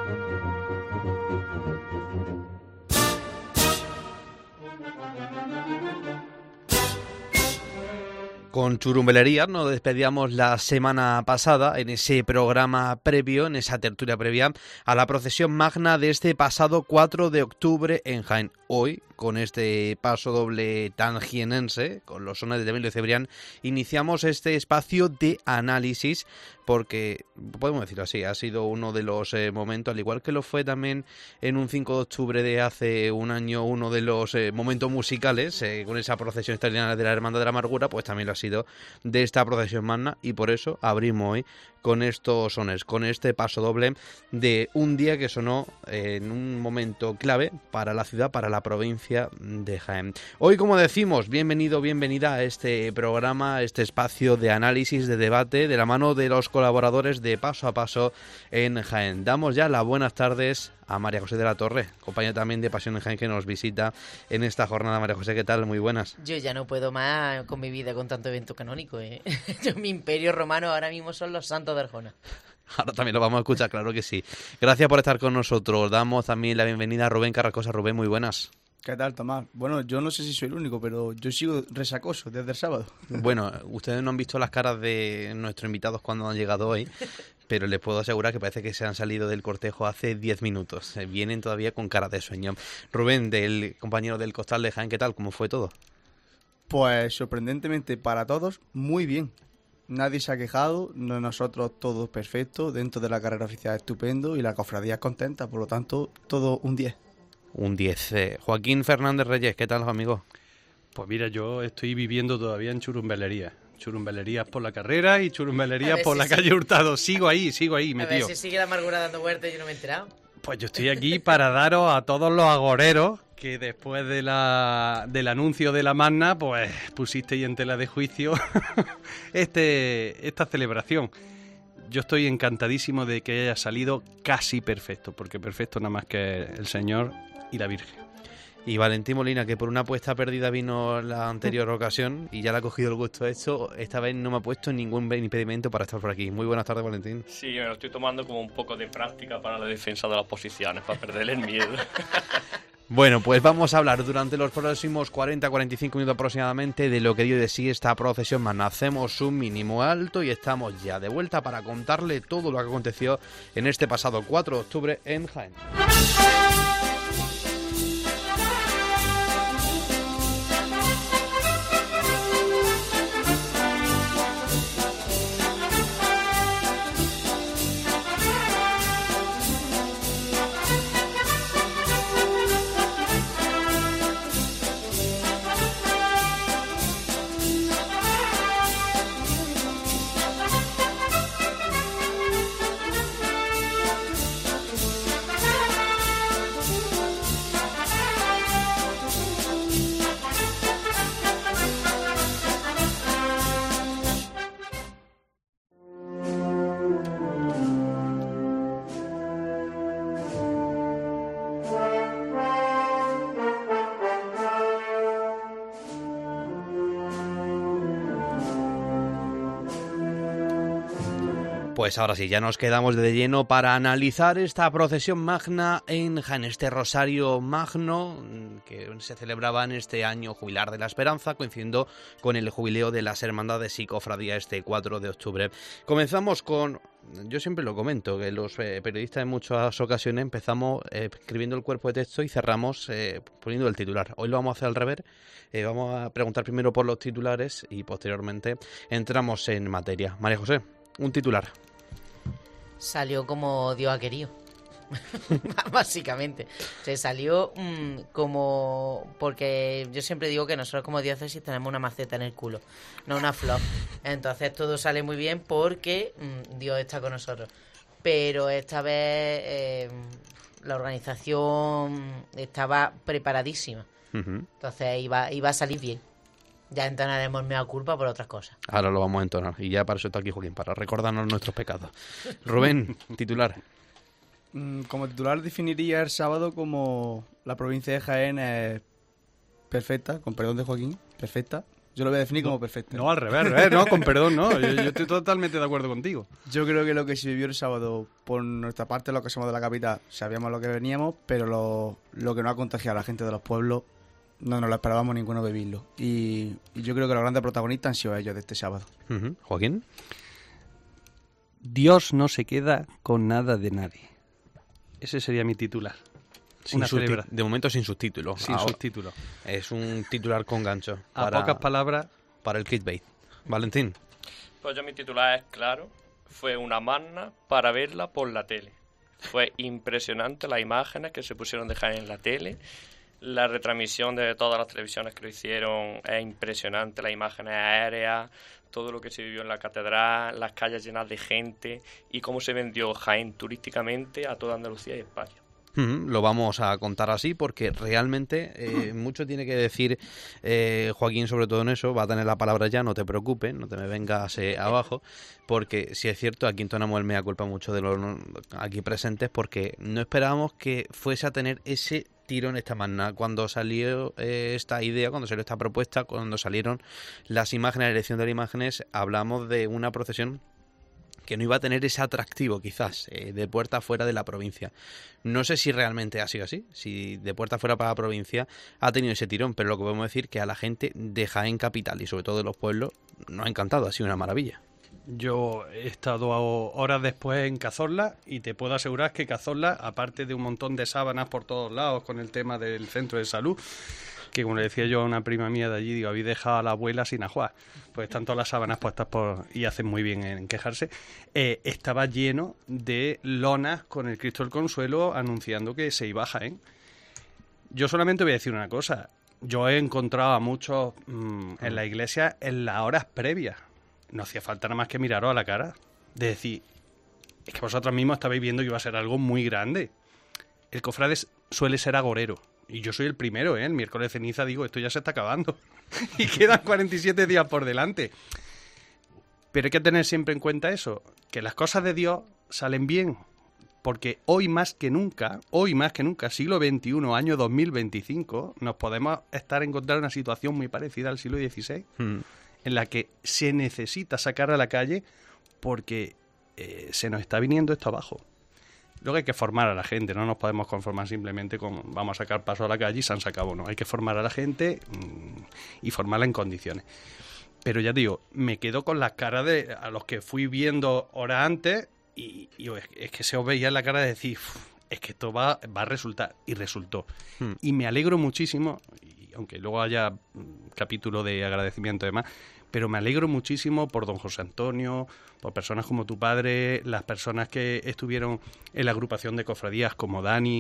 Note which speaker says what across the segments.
Speaker 1: Con Churumbelería nos despedíamos la semana pasada en ese programa previo, en esa tertulia previa a la procesión magna de este pasado 4 de octubre en Jaén. Hoy, con este paso doble tan jienense, con los sones de Emilio Cebrián, iniciamos este espacio de análisis porque, podemos decirlo así, ha sido uno de los momentos, al igual que lo fue también en un 5 de octubre de hace un año, uno de los momentos musicales, con esa procesión extraordinaria de la Hermandad de la Amargura, pues también lo ha sido de esta procesión magna, y por eso abrimos hoy con estos sones, con este paso doble de un día que sonó en un momento clave para la ciudad, para la provincia de Jaén. Hoy, como decimos, bienvenido, bienvenida a este programa, a este espacio de análisis, de debate, de la mano de los colaboradores de Paso a Paso en Jaén. Damos ya las buenas tardes a María José de la Torre, compañera también de Pasión en Jaén, que nos visita en esta jornada. María José, ¿qué tal? Muy buenas.
Speaker 2: Yo ya no puedo más con mi vida con tanto evento canónico, ¿eh? Mi imperio romano ahora mismo son los santos de Arjona.
Speaker 1: Ahora también lo vamos a escuchar, claro que sí. Gracias por estar con nosotros. Damos también la bienvenida a Rubén Carrascosa. Rubén, muy buenas.
Speaker 3: ¿Qué tal, Tomás? Bueno, yo no sé si soy el único, pero yo sigo resacoso desde el sábado.
Speaker 1: Bueno, ustedes no han visto las caras de nuestros invitados cuando han llegado hoy, pero les puedo asegurar que parece que se han salido del cortejo hace 10 minutos. Vienen todavía con cara de sueño. Rubén, del compañero del Costal de Jaén, ¿qué tal? ¿Cómo fue todo?
Speaker 3: Pues sorprendentemente para todos, muy bien. Nadie se ha quejado, nosotros todos perfectos, dentro de la carrera oficial estupendo y la cofradía es contenta, por lo tanto, todo un 10.
Speaker 1: Un 10. Joaquín Fernández Reyes, ¿qué tal, amigo?
Speaker 4: Pues mira, yo estoy viviendo todavía en Churumbelería. Churumbelerías por la carrera y churumbelerías por la calle Hurtado. Sigo ahí, metido.
Speaker 2: A ver si sigue la amargura dando vueltas y yo no me he enterado.
Speaker 4: Pues yo estoy aquí para daros a todos los agoreros que después del anuncio de la magna, pues pusisteis en tela de juicio esta celebración. Yo estoy encantadísimo de que haya salido casi perfecto, porque perfecto nada más que el Señor y la Virgen.
Speaker 1: Y Valentín Molina, que por una apuesta perdida vino la anterior ocasión y ya le ha cogido el gusto a esto, esta vez no me ha puesto ningún impedimento para estar por aquí. Muy buenas tardes, Valentín.
Speaker 5: Sí, me lo estoy tomando como un poco de práctica para la defensa de las posiciones, para perderle el miedo.
Speaker 1: Bueno, pues vamos a hablar durante los próximos 40-45 minutos aproximadamente de lo que dio de sí esta procesión magna. Hacemos un mínimo alto y estamos ya de vuelta para contarle todo lo que aconteció en este pasado 4 de octubre en Jaén. Pues ahora sí, ya nos quedamos de lleno para analizar esta procesión magna en Jaén, este rosario magno que se celebraba en este año jubilar de la Esperanza, coincidiendo con el jubileo de las hermandades y cofradías este 4 de octubre. Comenzamos con, yo siempre lo comento, que los periodistas en muchas ocasiones empezamos escribiendo el cuerpo de texto y cerramos poniendo el titular. Hoy lo vamos a hacer al revés. Vamos a preguntar primero por los titulares y posteriormente entramos en materia. María José, un titular.
Speaker 2: Salió como Dios ha querido. Básicamente. Se salió como... Porque yo siempre digo que nosotros como diócesis tenemos una maceta en el culo, no una flor. Entonces todo sale muy bien porque Dios está con nosotros. Pero esta vez la organización estaba preparadísima. Entonces iba a salir bien. Ya entonaremos mea culpa por otras cosas.
Speaker 1: Ahora lo vamos a entonar. Y ya para eso está aquí Joaquín, para recordarnos nuestros pecados. Rubén, titular.
Speaker 3: Como titular definiría el sábado como la provincia de Jaén es perfecta, con perdón de Joaquín, perfecta. Yo lo voy a definir como perfecta.
Speaker 4: No, al revés, no, con perdón, no. Yo estoy totalmente de acuerdo contigo.
Speaker 3: Yo creo que lo que se vivió el sábado, por nuestra parte, los que somos de la capital, sabíamos lo que veníamos, pero lo que nos ha contagiado a la gente de los pueblos, no nos lo esperábamos ninguno vivirlo. Y yo creo que los grandes protagonistas han sido ellos de este sábado.
Speaker 1: Joaquín.
Speaker 4: Dios no se queda con nada de nadie. Ese sería mi titular.
Speaker 1: De momento sin subtítulos.
Speaker 4: Sin subtítulos.
Speaker 1: Es un titular con gancho.
Speaker 4: A pocas palabras.
Speaker 1: Para el clickbait. Valentín.
Speaker 5: Pues yo mi titular es claro. Fue una magna para verla por la tele. Fue impresionante las imágenes que se pusieron de Jaén en la tele. La retransmisión de todas las televisiones que lo hicieron es impresionante. Las imágenes aéreas, todo lo que se vivió en la catedral, las calles llenas de gente y cómo se vendió Jaén turísticamente a toda Andalucía y España.
Speaker 1: Lo vamos a contar así porque realmente mucho tiene que decir Joaquín sobre todo en eso. Va a tener la palabra ya, no te preocupes, no te me vengas abajo, porque si es cierto, aquí entonamos el mea culpa mucho de los aquí presentes, porque no esperábamos que fuese a tener ese tirón esta magna. Cuando salió esta idea, cuando salió esta propuesta, cuando salieron las imágenes, la elección de las imágenes, hablamos de una procesión que no iba a tener ese atractivo quizás de puerta fuera de la provincia. No sé si realmente ha sido así, si de puerta fuera para la provincia ha tenido ese tirón, pero lo que podemos decir que a la gente de Jaén capital y sobre todo de los pueblos nos ha encantado, ha sido una maravilla.
Speaker 4: Yo he estado horas después en Cazorla y te puedo asegurar que Cazorla, aparte de un montón de sábanas por todos lados con el tema del centro de salud, que como le decía yo a una prima mía de allí, digo, habéis dejado a la abuela sin ajuar. Pues están todas las sábanas puestas y hacen muy bien en quejarse. Estaba lleno de lonas con el Cristo del Consuelo anunciando que se iba a Jaén. Yo solamente voy a decir una cosa. Yo he encontrado a muchos en la iglesia en las horas previas. No hacía falta nada más que miraros a la cara. De decir, es que vosotros mismos estabais viendo que iba a ser algo muy grande. El cofrade suele ser agorero. Y yo soy el primero, el miércoles de ceniza digo, esto ya se está acabando. Y quedan 47 días por delante. Pero hay que tener siempre en cuenta eso, que las cosas de Dios salen bien. Porque hoy más que nunca, siglo XXI, año 2025, nos podemos encontrar en una situación muy parecida al siglo XVI, en la que se necesita sacar a la calle porque se nos está viniendo esto abajo. Luego hay que formar a la gente, no nos podemos conformar simplemente con vamos a sacar paso a la calle y se han sacado, no. Hay que formar a la gente y formarla en condiciones. Pero ya digo, me quedo con las caras de a los que fui viendo horas antes y es que se os veía en la cara de decir, es que esto va a resultar, y resultó. Y me alegro muchísimo, y aunque luego haya capítulo de agradecimiento y demás, pero me alegro muchísimo por don José Antonio, por personas como tu padre, las personas que estuvieron en la agrupación de cofradías como Dani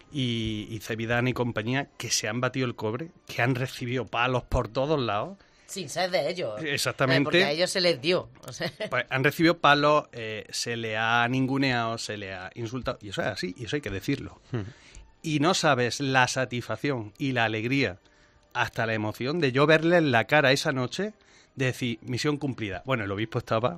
Speaker 4: y Cevidán y compañía, que se han batido el cobre, que han recibido palos por todos lados.
Speaker 2: Sin ser de ellos.
Speaker 4: Exactamente.
Speaker 2: Porque a ellos se les dio. O sea.
Speaker 4: Pues han recibido palos, se le ha ninguneado, se le ha insultado, y eso es así, y eso hay que decirlo. Y no sabes la satisfacción y la alegría, hasta la emoción de yo verle en la cara esa noche, de decir, misión cumplida. Bueno, el obispo estaba...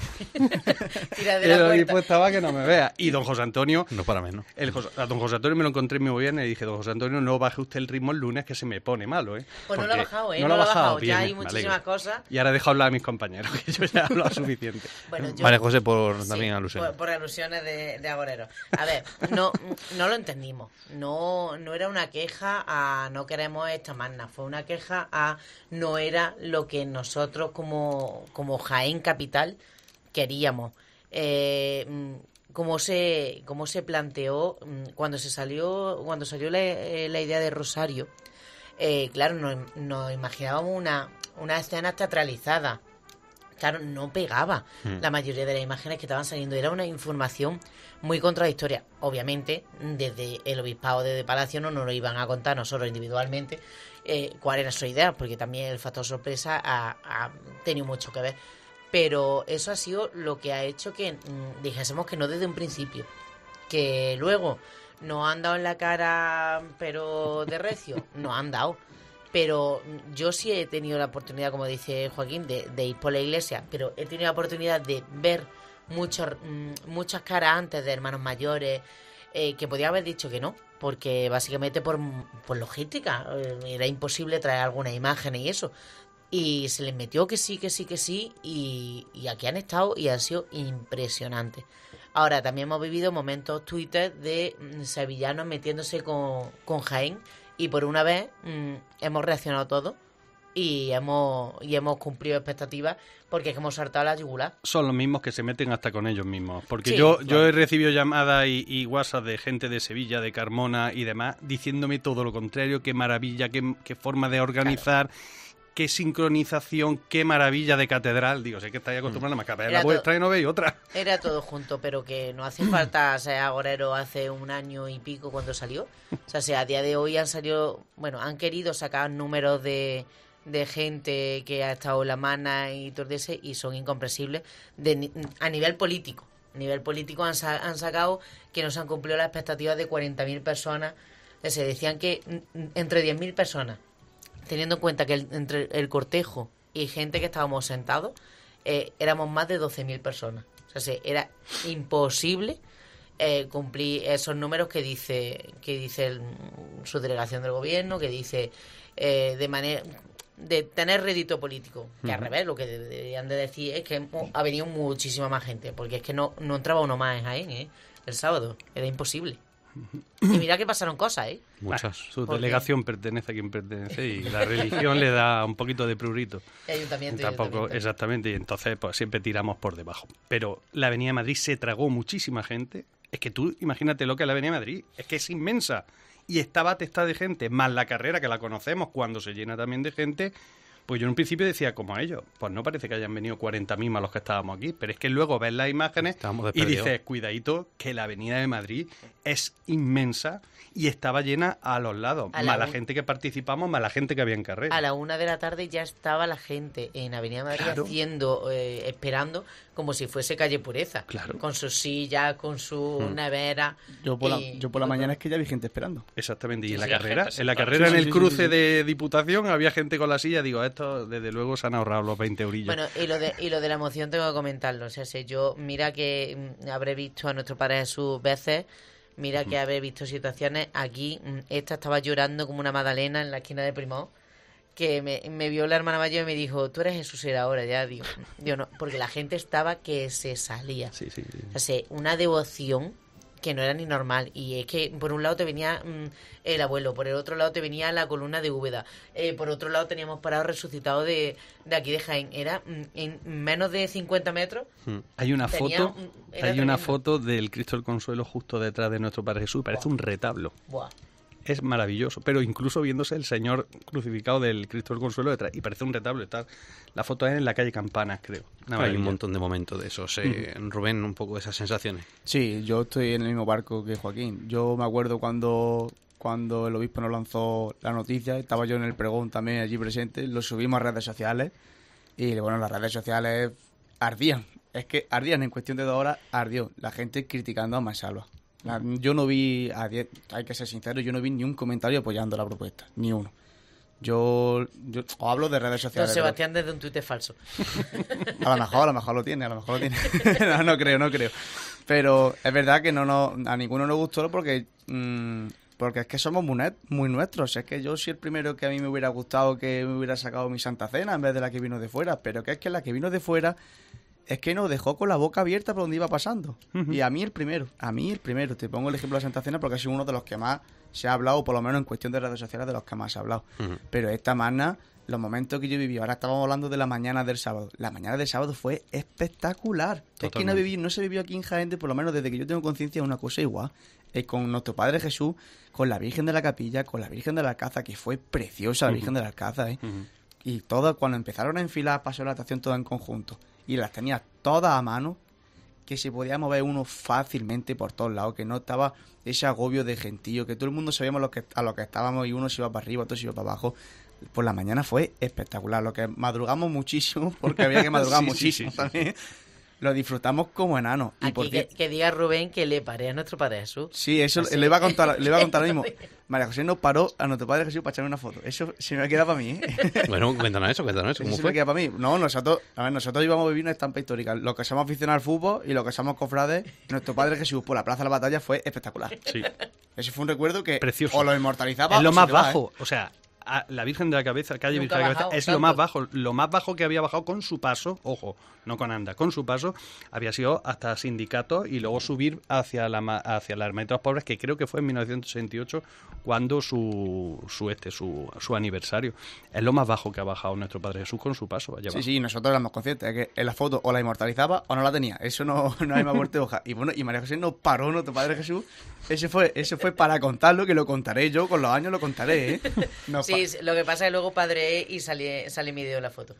Speaker 2: el
Speaker 4: obispo estaba que no me vea. Y don José Antonio...
Speaker 1: No para menos.
Speaker 4: A don José Antonio me lo encontré muy bien y dije, don José Antonio, no baje usted el ritmo el lunes que se me pone malo, ¿eh?
Speaker 2: Pues no lo ha bajado,
Speaker 4: No lo ha bajado.
Speaker 2: Bien, ya hay muchísimas cosas.
Speaker 4: Y ahora dejo hablar a mis compañeros, que yo ya he hablado suficiente.
Speaker 2: Bueno,
Speaker 1: Vale, José, también alusiones.
Speaker 2: Por alusiones de agoreros. A ver, no lo entendimos. No era una queja a no queremos esta magna. Fue una queja a no era lo que nosotros como Jaén Capital queríamos. Cómo se planteó cuando salió la idea de Rosario. Claro, nos imaginábamos una escena teatralizada. Claro, no pegaba la mayoría de las imágenes que estaban saliendo. Era una información muy contradictoria. Obviamente, desde el obispado de Palacio no nos lo iban a contar nosotros individualmente cuál era su idea, porque también el factor sorpresa ha tenido mucho que ver. Pero eso ha sido lo que ha hecho que dijésemos que no desde un principio. Que luego nos han dado en la cara, pero de recio, nos han dado. Pero yo sí he tenido la oportunidad, como dice Joaquín, de ir por la iglesia, pero he tenido la oportunidad de ver muchas caras antes de hermanos mayores que podía haber dicho que no, porque básicamente por logística era imposible traer algunas imágenes y eso. Y se les metió que sí, y aquí han estado y han sido impresionantes. Ahora, también hemos vivido momentos Twitter de sevillanos metiéndose con Jaén, y por una vez hemos reaccionado todos y hemos cumplido expectativas, porque es que hemos saltado la yugular.
Speaker 4: Son los mismos que se meten hasta con ellos mismos. Porque
Speaker 2: Sí,
Speaker 4: yo
Speaker 2: claro.
Speaker 4: he recibido llamadas y WhatsApp de gente de Sevilla, de Carmona y demás, diciéndome todo lo contrario, qué maravilla, qué forma de organizar, qué sincronización, qué maravilla de catedral. Digo, sé que estáis acostumbrados a más que a ver la
Speaker 2: Era
Speaker 4: vuestra y no veis otra.
Speaker 2: Era todo junto, pero que no hace falta ser agorero hace 1 año y pico cuando salió. O sea, a día de hoy han salido, bueno, han querido sacar números de gente que ha estado en la mana y todo ese, y son incomprensibles a nivel político. A nivel político han sacado que no se han cumplido las expectativas de 40.000 personas. Se decían que entre 10.000 personas, teniendo en cuenta que entre el cortejo y gente que estábamos sentados, éramos más de 12.000 personas. O sea, era imposible cumplir esos números que dice su delegación del gobierno, que dice de manera de tener rédito político. Que al revés, lo que deberían de decir es que ha venido muchísima más gente, porque es que no entraba uno más en Jaén, el sábado. Era imposible. Y mira que pasaron cosas,
Speaker 1: Muchas.
Speaker 4: Su
Speaker 2: ¿Por qué?
Speaker 4: delegación pertenece a quien pertenece y la religión le da un poquito de prurito.
Speaker 2: Ayuntamiento.
Speaker 4: Tampoco, exactamente, y entonces pues siempre tiramos por debajo. Pero la Avenida de Madrid se tragó muchísima gente. Es que tú imagínate lo que es la Avenida de Madrid, es que es inmensa. Y estaba atestada de gente, más la carrera que la conocemos, cuando se llena también de gente. Pues yo en un principio decía, como ellos, pues no parece que hayan venido 40.000 más los que estábamos aquí, pero es que luego ves las imágenes
Speaker 1: Estábamos
Speaker 4: y
Speaker 1: desperdigados.
Speaker 4: dices, cuidadito, que la Avenida de Madrid es inmensa y estaba llena a los lados,
Speaker 2: A
Speaker 4: más
Speaker 2: la
Speaker 4: la gente que participamos, más la gente que había en carrera.
Speaker 2: A la 1 de la tarde ya estaba la gente en Avenida Madrid
Speaker 4: Claro.
Speaker 2: esperando como si fuese calle Pureza.
Speaker 4: Claro.
Speaker 2: Con su silla, con su nevera.
Speaker 3: Yo por la mañana es que ya vi gente esperando.
Speaker 4: Exactamente, y
Speaker 5: Sí,
Speaker 4: en la
Speaker 5: sí,
Speaker 4: carrera,
Speaker 5: gente
Speaker 4: en la
Speaker 5: sentada.
Speaker 4: carrera en
Speaker 3: Sí,
Speaker 4: el
Speaker 3: sí,
Speaker 4: cruce
Speaker 3: sí, sí.
Speaker 4: de Diputación había gente con la silla, digo, esto desde luego se han ahorrado los 20 eurillos.
Speaker 2: Bueno, y lo de la emoción tengo que comentarlo. O sea, si yo, mira que habré visto a nuestro Padre Jesús veces, mira que habré visto situaciones. Aquí, esta estaba llorando como una magdalena en la esquina de Primón, que me vio la hermana mayor y me dijo, tú eres Jesús era ahora ya. Digo, no, porque la gente estaba que se salía.
Speaker 4: Sí, sí, sí.
Speaker 2: O sea, una devoción que no era ni normal. Y es que por un lado te venía el abuelo, por el otro lado te venía la columna de Úbeda, por otro lado teníamos parado resucitado de aquí de Jaén. Era en menos de 50 metros.
Speaker 4: Hay una
Speaker 2: Tenía
Speaker 4: foto,
Speaker 2: era
Speaker 4: hay una
Speaker 2: tremendo.
Speaker 4: foto del Cristo del Consuelo justo detrás de nuestro Padre Jesús, parece un retablo.
Speaker 2: Buah.
Speaker 4: Es maravilloso, pero incluso viéndose el Señor crucificado del Cristo del Consuelo detrás, y parece un retablo. La foto es en la calle Campanas, creo. Una
Speaker 1: Hay
Speaker 4: maravilla.
Speaker 1: un montón de momentos de esos. Rubén, un poco de esas sensaciones.
Speaker 3: Sí, yo estoy en el mismo barco que Joaquín. Yo me acuerdo cuando el obispo nos lanzó la noticia, estaba yo en el pregón también allí presente, lo subimos a redes sociales y bueno, las redes sociales ardían. Es que ardían, en cuestión de 2 horas ardió. La gente criticando a Mansalva. Yo no vi, hay que ser sincero, yo no vi ni un comentario apoyando la propuesta, ni uno. Yo os hablo de redes
Speaker 2: Don
Speaker 3: sociales.
Speaker 2: Sebastián desde un tuit falso.
Speaker 3: A lo mejor lo tiene. no creo. Pero es verdad que a ninguno nos gustó porque es que somos muy nuestros. Es que yo soy el primero que a mí me hubiera gustado que me hubiera sacado mi Santa Cena en vez de la que vino de fuera. Pero que es que la que vino de fuera es que nos dejó con la boca abierta por donde iba pasando. Y a mí el primero. Te pongo el ejemplo de la Santa Cena porque ha sido uno de los que más se ha hablado, por lo menos en cuestión de redes sociales, de los que más se ha hablado. Pero esta magna, los momentos que yo viví, ahora estábamos hablando de la mañana del sábado. La mañana del sábado fue espectacular.
Speaker 4: Totalmente.
Speaker 3: Es que no se vivió aquí en Jaén, por lo menos desde que yo tengo conciencia, una cosa igual. Con nuestro Padre Jesús, con la Virgen de la Capilla, con la Virgen de la Alcázar, que fue preciosa la Virgen de la Alcázar, Y todas, cuando empezaron a enfilar, pasó la natación toda en conjunto. Y las tenía todas a mano, que se podía mover uno fácilmente por todos lados, que no estaba ese agobio de gentío, que todo el mundo sabíamos a lo que estábamos y uno se iba para arriba, otro se iba para abajo. Por la mañana fue espectacular. Lo que madrugamos muchísimo, porque había que madrugar
Speaker 4: Sí,
Speaker 3: muchísimo
Speaker 4: sí.
Speaker 3: también. Lo disfrutamos como enanos. Y
Speaker 2: Aquí que diga Rubén que le paré a nuestro Padre Jesús.
Speaker 3: Sí, eso
Speaker 2: Así.
Speaker 3: le iba a contar ahora mismo. María José nos paró a nuestro Padre Jesús para echarme una foto. Eso se me queda para mí, ¿eh?
Speaker 1: Bueno, cuéntanos eso, ¿cómo
Speaker 3: Eso se me
Speaker 1: fue?
Speaker 3: queda para mí. No, nosotros íbamos a vivir una estampa histórica. Los que somos aficionados al fútbol y los que somos cofrades, nuestro Padre Jesús por la Plaza de la Batalla fue espectacular.
Speaker 4: Sí.
Speaker 3: Ese fue un recuerdo que
Speaker 4: Precioso.
Speaker 3: o lo inmortalizaba
Speaker 4: Es lo
Speaker 3: o
Speaker 4: más
Speaker 3: se te va,
Speaker 4: bajo, o sea, la Virgen de la Cabeza, calle
Speaker 2: Nunca
Speaker 4: Virgen de la
Speaker 2: ha
Speaker 4: Cabeza,
Speaker 2: bajado
Speaker 4: es
Speaker 2: tanto.
Speaker 4: lo más bajo que había bajado con su paso, ojo, no con anda, con su paso, había sido hasta Sindicatos y luego subir hacia la Hermandad de los Pobres, que creo que fue en 1968, cuando su aniversario. Es lo más bajo que ha bajado nuestro Padre Jesús con su paso. Allá
Speaker 3: Sí,
Speaker 4: abajo.
Speaker 3: sí, nosotros éramos conscientes de que en la foto o la inmortalizaba o no la tenía. Eso no hay más vuelta de hoja. Y bueno, y María José nos paró nuestro Padre Jesús. Ese fue para contarlo, que lo contaré yo, con los años lo contaré, ¿eh?
Speaker 2: Sí, lo que pasa es que luego padre y sale mi dedo en la foto.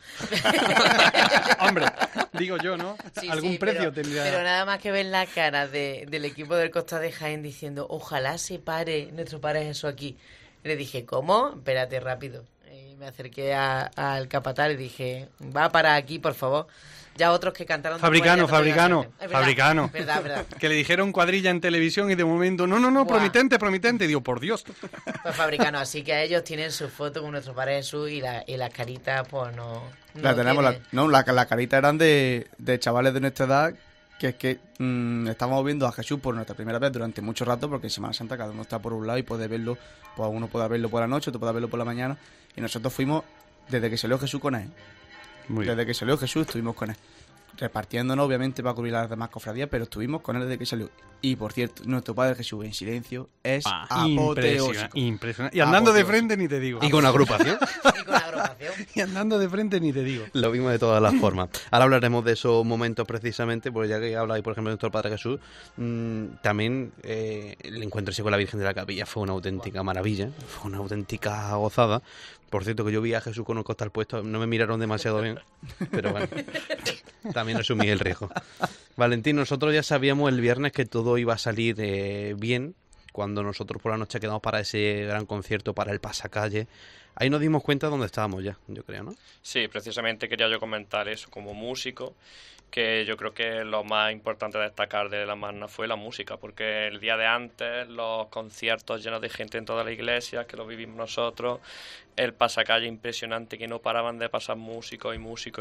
Speaker 4: Hombre, digo yo, ¿no?
Speaker 2: Sí,
Speaker 4: Algún
Speaker 2: sí,
Speaker 4: precio
Speaker 2: pero,
Speaker 4: tendría.
Speaker 2: pero nada más que ver la cara del equipo del Costa de Jaén diciendo, ojalá se pare nuestro Padre Jesús aquí. Le dije, ¿cómo? Espérate, rápido. Y me acerqué al capataz y dije, va para aquí, por favor. Ya otros que cantaron...
Speaker 4: Fabricano.
Speaker 2: Es verdad.
Speaker 4: Que le dijeron cuadrilla en televisión y de momento, no,
Speaker 2: Buah.
Speaker 4: promitente. Digo, por Dios.
Speaker 2: Pues Fabricano, así que ellos tienen su foto con nuestro Padre Jesús y las caritas, pues no
Speaker 3: La tenemos,
Speaker 2: tienen-
Speaker 3: la carita eran de chavales de nuestra edad, que es que estábamos viendo a Jesús por nuestra primera vez durante mucho rato, porque en Semana Santa cada uno está por un lado y puede verlo, pues uno puede verlo por la noche, otro puede verlo por la mañana, y nosotros fuimos desde que salió Jesús con él.
Speaker 4: Muy bien.
Speaker 3: Desde que salió Jesús estuvimos con él. Repartiéndonos, obviamente, para cubrir las demás cofradías, pero estuvimos con él desde que salió. Y, por cierto, nuestro Padre Jesús en silencio es apoteósico.
Speaker 4: Impresionante. Y andando de frente ni te digo.
Speaker 1: Y con agrupación.
Speaker 2: Y con la agrupación.
Speaker 4: Y andando de frente ni te digo.
Speaker 1: Lo vimos de todas las formas. Ahora hablaremos de esos momentos precisamente, porque ya que habláis, por ejemplo, de nuestro Padre Jesús, también el encuentro ese con la Virgen de la Capilla fue una auténtica maravilla, fue una auténtica gozada. Por cierto, que yo vi a Jesús con un costal puesto, no me miraron demasiado bien, pero bueno, también asumí el riesgo. Valentín, nosotros ya sabíamos el viernes que todo iba a salir bien, cuando nosotros por la noche quedamos para ese gran concierto, para el pasacalle. Ahí nos dimos cuenta de dónde estábamos ya, yo creo, ¿no?
Speaker 5: Sí, precisamente quería yo comentar eso como músico, que yo creo que lo más importante a destacar de la Magna fue la música, porque el día de antes, los conciertos llenos de gente en toda la iglesia, que lo vivimos nosotros, el pasacalle impresionante, que no paraban de pasar músicos,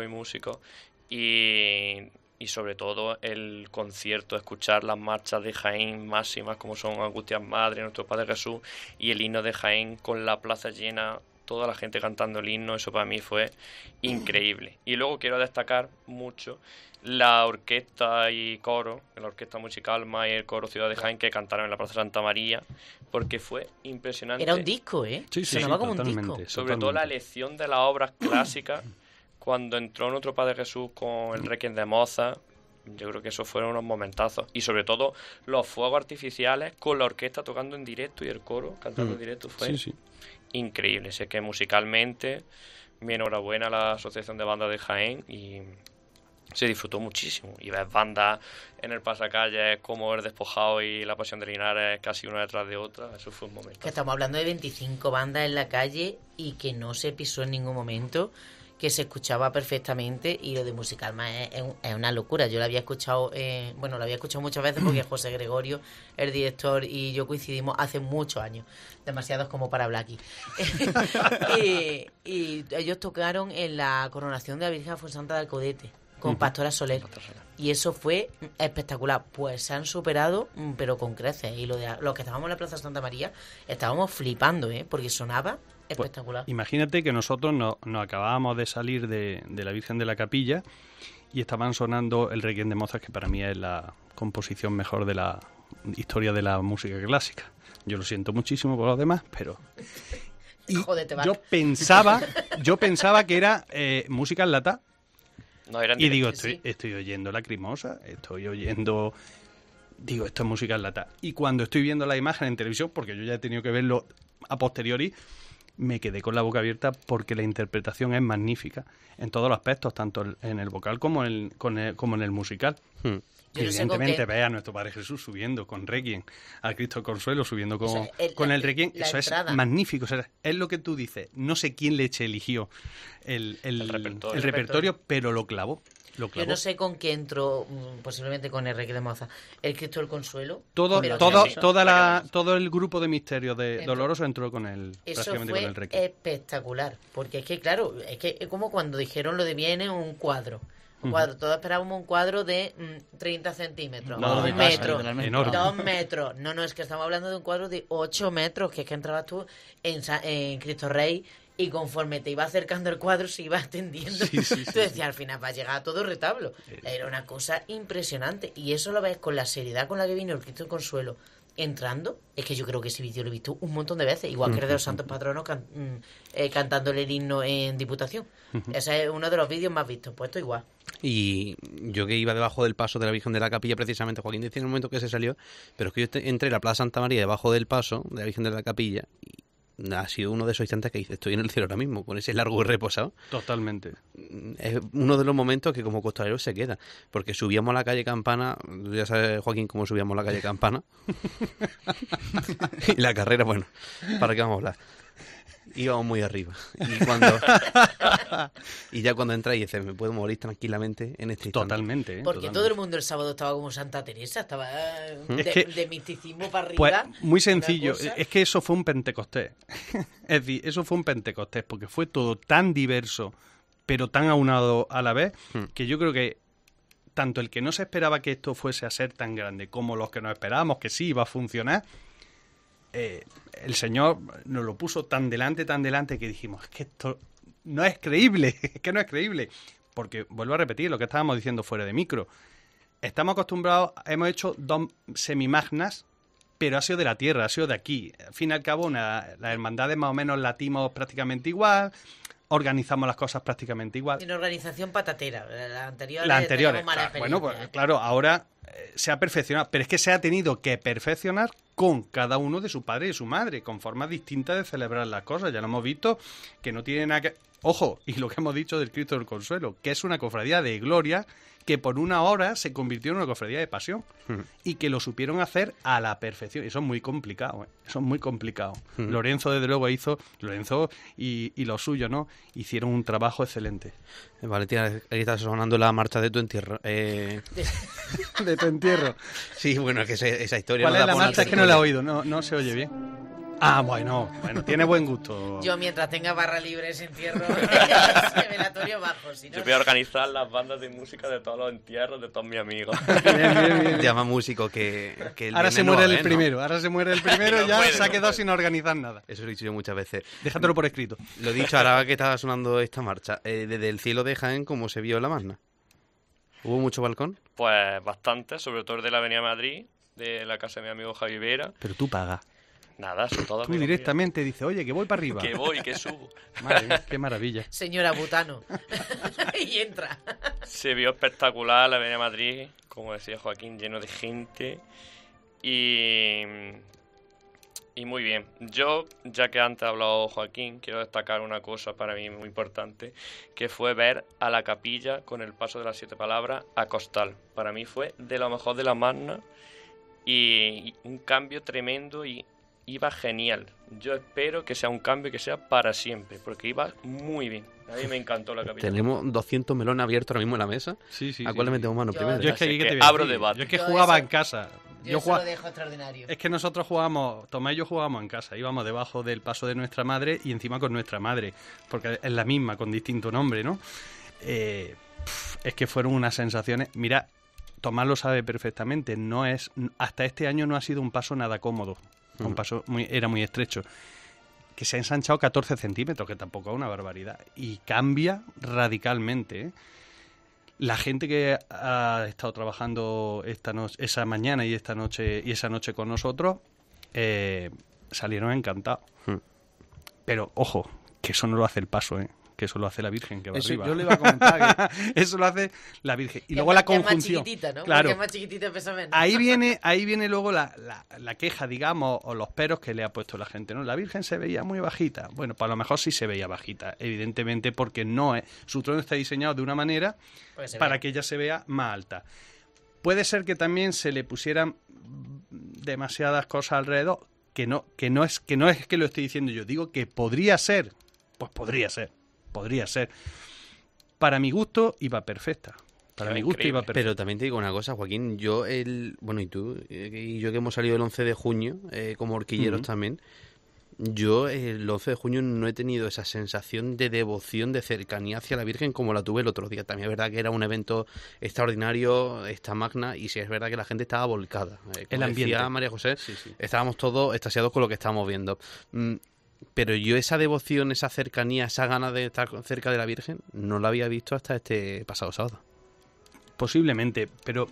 Speaker 5: y sobre todo el concierto, escuchar las marchas de Jaén máximas, como son Angustias Madre, Nuestro Padre Jesús, y el himno de Jaén con la plaza llena, toda la gente cantando el himno, eso para mí fue increíble. Y luego quiero destacar mucho la orquesta y coro, la orquesta musical más y el coro Ciudad de Jaén, que cantaron en la Plaza Santa María, porque fue impresionante.
Speaker 2: Era un disco, ¿eh?
Speaker 4: Sí,
Speaker 2: Sonaba como un
Speaker 4: totalmente.
Speaker 2: disco.
Speaker 5: Sobre todo la elección de las obras clásicas, cuando entró Nuestro Padre Jesús con el Requiem de Mozart. Yo creo que esos fueron unos momentazos. Y sobre todo los fuegos artificiales con la orquesta tocando en directo y el coro cantando en directo fue increíble. Sé que musicalmente, mi enhorabuena a la Asociación de Bandas de Jaén y se disfrutó muchísimo. Y ver bandas en el pasacalle como El Despojado y La Pasión de Linares casi una detrás de otra, eso fue un momento.
Speaker 2: Que estamos hablando de 25 bandas en la calle y que no se pisó en ningún momento, que se escuchaba perfectamente, y lo de Musicalma es una locura. Yo lo había escuchado, lo había escuchado muchas veces porque José Gregorio, el director, y yo coincidimos hace muchos años, demasiados como para hablar aquí. y ellos tocaron en la coronación de la Virgen Fuensanta de Alcodete con Pastora Soler, y eso fue espectacular. Pues se han superado, pero con creces, y los que estábamos en la Plaza Santa María estábamos flipando, porque sonaba espectacular.
Speaker 4: Pues, imagínate que nosotros nos acabábamos de salir de la Virgen de la Capilla y estaban sonando el Requiem de Mozart, que para mí es la composición mejor de la historia de la música clásica. Yo lo siento muchísimo por los demás, pero... Y
Speaker 2: Jódete,
Speaker 4: yo pensaba que era música en lata.
Speaker 5: No, eran
Speaker 4: Y digo,
Speaker 5: directos.
Speaker 4: estoy oyendo Lacrimosa, estoy oyendo... Digo, esto es música en lata. Y cuando estoy viendo la imagen en televisión, porque yo ya he tenido que verlo a posteriori, me quedé con la boca abierta porque la interpretación es magnífica en todos los aspectos, tanto en el vocal como en el musical.
Speaker 2: Yo no sé
Speaker 4: Evidentemente, ve a nuestro Padre Jesús subiendo con Requiem, al Cristo del Consuelo subiendo con el Requiem. Eso
Speaker 2: entrada.
Speaker 4: Es magnífico. O sea, es lo que tú dices. No sé quién leche eligió el repertorio, pero lo clavó.
Speaker 2: Yo no sé con qué entró, posiblemente con el Requiem de Mozart, el Cristo del Consuelo.
Speaker 4: Todo el grupo de misterios de
Speaker 2: Entró.
Speaker 4: Doloroso entró con
Speaker 2: Eso
Speaker 4: prácticamente
Speaker 2: fue
Speaker 4: con el Requiem.
Speaker 2: espectacular, porque es que, claro, es como cuando dijeron lo de viene un cuadro. Todos esperábamos un cuadro de 30 centímetros,
Speaker 4: No,
Speaker 2: 1 metro,
Speaker 4: enorme.
Speaker 2: 2 metros. No, es que estamos hablando de un cuadro de 8 metros, que es que entrabas tú en Cristo Rey y conforme te iba acercando el cuadro se iba extendiendo. Tú decías, al final va a llegar a todo retablo. Era una cosa impresionante. Y eso lo ves con la seriedad con la que vino el Cristo del Consuelo entrando. Es que yo creo que ese vídeo lo he visto un montón de veces, igual que el de los santos patronos cantándole el himno en Diputación. Ese es uno de los vídeos más vistos, puesto igual.
Speaker 1: Y yo que iba debajo del paso de la Virgen de la Capilla, precisamente, Joaquín decía en el momento que se salió, pero es que yo entré en la Plaza Santa María debajo del paso de la Virgen de la Capilla y ha sido uno de esos instantes que dice, estoy en el cielo ahora mismo, con ese largo y reposado.
Speaker 4: Totalmente.
Speaker 1: Es uno de los momentos que como costaleros se queda, porque subíamos a la calle Campana, ya sabes, Joaquín, cómo subíamos a la calle Campana, y la carrera, bueno, ¿para qué vamos a hablar? Íbamos muy arriba. Y ya cuando entra y dices, me puedo morir tranquilamente en este instante.
Speaker 4: Totalmente.
Speaker 2: Porque
Speaker 4: Totalmente.
Speaker 2: todo el mundo el sábado estaba como Santa Teresa, estaba de misticismo para
Speaker 4: Pues
Speaker 2: arriba.
Speaker 4: muy sencillo,
Speaker 2: una cosa.
Speaker 4: es que eso fue un Pentecostés. Es decir, eso fue un Pentecostés, porque fue todo tan diverso, pero tan aunado a la vez, que yo creo que tanto el que no se esperaba que esto fuese a ser tan grande, como los que nos esperábamos que sí iba a funcionar, el Señor nos lo puso tan delante, que dijimos, es que esto no es creíble, es que no es creíble. Porque, vuelvo a repetir lo que estábamos diciendo fuera de micro, estamos acostumbrados, hemos hecho 2 semimagnas, pero ha sido de la tierra, ha sido de aquí. Al fin y al cabo, las hermandades más o menos latimos prácticamente igual, organizamos las cosas prácticamente igual.
Speaker 2: En organización patatera, las anteriores.
Speaker 4: Las anteriores,
Speaker 2: teníamos mala
Speaker 4: claro. Bueno, pues
Speaker 2: experiencia.
Speaker 4: claro, ahora se ha perfeccionado, pero es que se ha tenido que perfeccionar con cada uno de su padre y su madre, con formas distintas de celebrar las cosas. Ya lo hemos visto, que no tiene nada que... Ojo, y lo que hemos dicho del Cristo del Consuelo, que es una cofradía de gloria que por una hora se convirtió en una cofradía de pasión y que lo supieron hacer a la perfección. Eso es muy complicado, ¿eh? Eso es muy complicado. Lorenzo, desde luego, Lorenzo y los suyos, ¿no? Hicieron un trabajo excelente.
Speaker 1: Valentina, ahí está sonando la marcha de tu entierro.
Speaker 4: De tu entierro.
Speaker 1: Sí, bueno, es que esa historia...
Speaker 4: ¿Cuál
Speaker 1: no
Speaker 4: es
Speaker 1: da
Speaker 4: la
Speaker 1: por
Speaker 4: marcha? Es que no la he oído, no se oye bien. Ah, bueno, tiene buen gusto.
Speaker 2: Yo, mientras tenga barra libre ese entierro, ese velatorio bajo. Si no,
Speaker 5: Yo voy a organizar las bandas de música de todos los entierros de todos mis amigos.
Speaker 4: Bien.
Speaker 1: Llama músico que el
Speaker 4: Ahora
Speaker 1: viernes
Speaker 4: se
Speaker 1: no
Speaker 4: muere
Speaker 1: va a
Speaker 4: el
Speaker 1: haber, ¿no?
Speaker 4: primero,
Speaker 5: No
Speaker 4: ya
Speaker 5: puede,
Speaker 4: se ha
Speaker 5: no
Speaker 4: quedado
Speaker 5: puede.
Speaker 4: sin organizar nada.
Speaker 1: Eso lo he dicho yo muchas veces.
Speaker 4: Déjatelo por escrito.
Speaker 1: Lo dicho, ahora que estaba sonando esta marcha, desde el cielo de Jaén, ¿cómo se vio la magna? ¿Hubo mucho balcón?
Speaker 5: Pues bastante, sobre todo el de la Avenida Madrid, de la casa de mi amigo Javi Vera.
Speaker 4: Pero tú pagas.
Speaker 5: Nada, son todos
Speaker 4: Tú
Speaker 5: amigos
Speaker 4: directamente dices, oye, que voy para arriba.
Speaker 5: míos. Que voy, que subo.
Speaker 4: Madre mía, qué maravilla.
Speaker 2: señora Butano. Y entra.
Speaker 5: Se vio espectacular la Avenida Madrid, como decía Joaquín, lleno de gente. Y muy bien. Yo, ya que antes ha hablado Joaquín, quiero destacar una cosa para mí muy importante, que fue ver a la capilla con el paso de las 7 palabras a costal. Para mí fue de lo mejor de la magna y un cambio tremendo y iba genial. Yo espero que sea un cambio que sea para siempre, porque iba muy bien. A mí me encantó la capilla.
Speaker 1: Tenemos 200 melones abiertos ahora mismo en la mesa.
Speaker 4: Sí.
Speaker 1: ¿A cuál le metemos mano
Speaker 2: Yo-
Speaker 1: primero?
Speaker 4: Yo es que,
Speaker 5: Así
Speaker 4: ¿qué te
Speaker 5: que
Speaker 4: voy a
Speaker 5: abro
Speaker 4: decir?
Speaker 5: debate.
Speaker 4: Yo es que
Speaker 2: Yo
Speaker 4: jugaba
Speaker 2: eso-
Speaker 4: en casa.
Speaker 2: Yo eso lo dejo extraordinario.
Speaker 4: Es que nosotros jugábamos, Tomás y yo jugábamos en casa, íbamos debajo del paso de nuestra madre y encima con nuestra madre, porque es la misma, con distinto nombre, ¿no? Es que fueron unas sensaciones. Mira, Tomás lo sabe perfectamente, hasta este año no ha sido un paso nada cómodo, un paso era muy estrecho, que se ha ensanchado 14 centímetros, que tampoco es una barbaridad, y cambia radicalmente, ¿eh? La gente que ha estado trabajando esa mañana y esa noche con nosotros salieron encantados. Pero ojo, que eso no lo hace el paso, que eso lo hace la Virgen que va
Speaker 3: Eso,
Speaker 4: arriba.
Speaker 3: yo le iba a comentar que
Speaker 4: Eso lo hace la Virgen. Y
Speaker 2: Que
Speaker 4: luego
Speaker 2: es
Speaker 4: la
Speaker 2: más- que es
Speaker 4: conjunción.
Speaker 2: más chiquitita, ¿no?
Speaker 4: Claro.
Speaker 2: Porque es más chiquitita, pesa menos.
Speaker 4: Ahí viene luego la queja, digamos, o los peros que le ha puesto la gente, ¿no? La Virgen se veía muy bajita. Bueno, pues a lo mejor sí se veía bajita, evidentemente, porque no es. Su trono está diseñado de una manera
Speaker 2: Pues se
Speaker 4: para
Speaker 2: ve.
Speaker 4: que ella se vea más alta. Puede ser que también se le pusieran demasiadas cosas alrededor, que no es que lo estoy diciendo yo, digo que podría ser. Pues podría ser. Para mi gusto iba perfecta. Para
Speaker 5: Qué
Speaker 4: mi gusto
Speaker 5: increíble.
Speaker 4: iba perfecta.
Speaker 1: Pero también te digo una cosa, Joaquín, bueno, y tú, y yo que hemos salido el 11 de junio, como horquilleros también, Yo el 11 de junio no he tenido esa sensación de devoción, de cercanía hacia la Virgen como la tuve el otro día. También es verdad que era un evento extraordinario, esta magna, y sí es verdad que la gente estaba volcada.
Speaker 4: El ambiente.
Speaker 1: Decía María José,
Speaker 4: Sí, sí.
Speaker 1: estábamos todos extasiados con lo que estábamos viendo. Pero yo esa devoción, esa cercanía, esa gana de estar cerca de la Virgen, no la había visto hasta este pasado sábado.
Speaker 4: Posiblemente, pero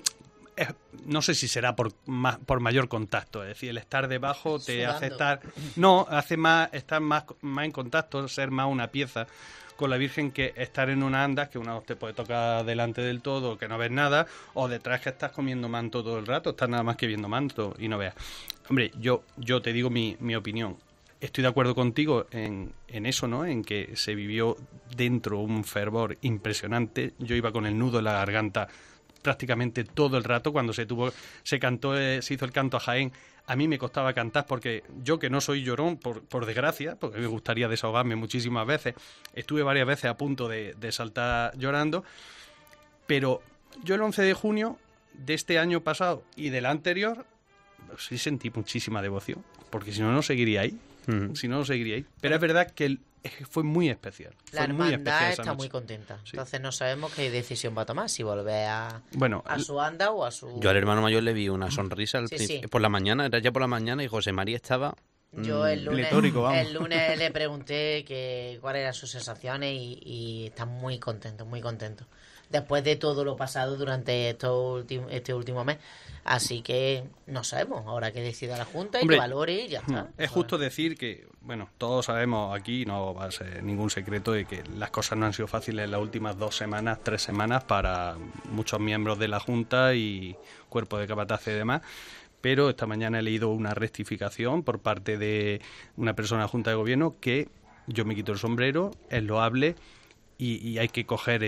Speaker 4: no sé si será por mayor contacto. Es decir, el estar debajo te
Speaker 2: Sudando.
Speaker 4: hace estar... No, hace más estar más en contacto, ser más una pieza con la Virgen que estar en una andas que una te puede tocar delante del todo, que no ves nada, o detrás que estás comiendo manto todo el rato, estás nada más que viendo manto y no veas. Hombre, yo te digo mi opinión. Estoy de acuerdo contigo en eso, ¿no? En que se vivió dentro un fervor impresionante. Yo iba con el nudo en la garganta prácticamente todo el rato cuando se cantó, se hizo el canto a Jaén. A mí me costaba cantar porque yo, que no soy llorón, por desgracia, porque me gustaría desahogarme muchísimas veces, estuve varias veces a punto de saltar llorando, pero yo el 11 de junio de este año pasado y del anterior, pues sí sentí muchísima devoción, porque si no, no seguiría ahí. Si no, no seguiría ahí. Pero es verdad que fue muy especial.
Speaker 2: La
Speaker 4: Fue muy
Speaker 2: hermandad
Speaker 4: especial esa
Speaker 2: está
Speaker 4: noche.
Speaker 2: muy contenta.
Speaker 4: Sí.
Speaker 2: Entonces no sabemos qué decisión va a tomar, si volver a su anda o a su...
Speaker 1: Yo al hermano mayor le vi una sonrisa
Speaker 2: Sí.
Speaker 1: por la mañana, era ya por la mañana, y José María estaba
Speaker 2: Yo el
Speaker 1: pletórico, vamos.
Speaker 2: lunes le pregunté cuáles eran sus sensaciones y está muy contento, muy contento. Después de todo lo pasado durante este último mes. Así que no sabemos, ahora que decida la Junta y
Speaker 4: Hombre,
Speaker 2: que valore y ya está.
Speaker 4: Es justo decir que, bueno, todos sabemos aquí, no va a ser ningún secreto, de que las cosas no han sido fáciles en las últimas 3 semanas para muchos miembros de la Junta y cuerpo de capataces y demás. Pero esta mañana he leído una rectificación por parte de una persona de la Junta de Gobierno que yo me quito el sombrero, es loable y hay que coger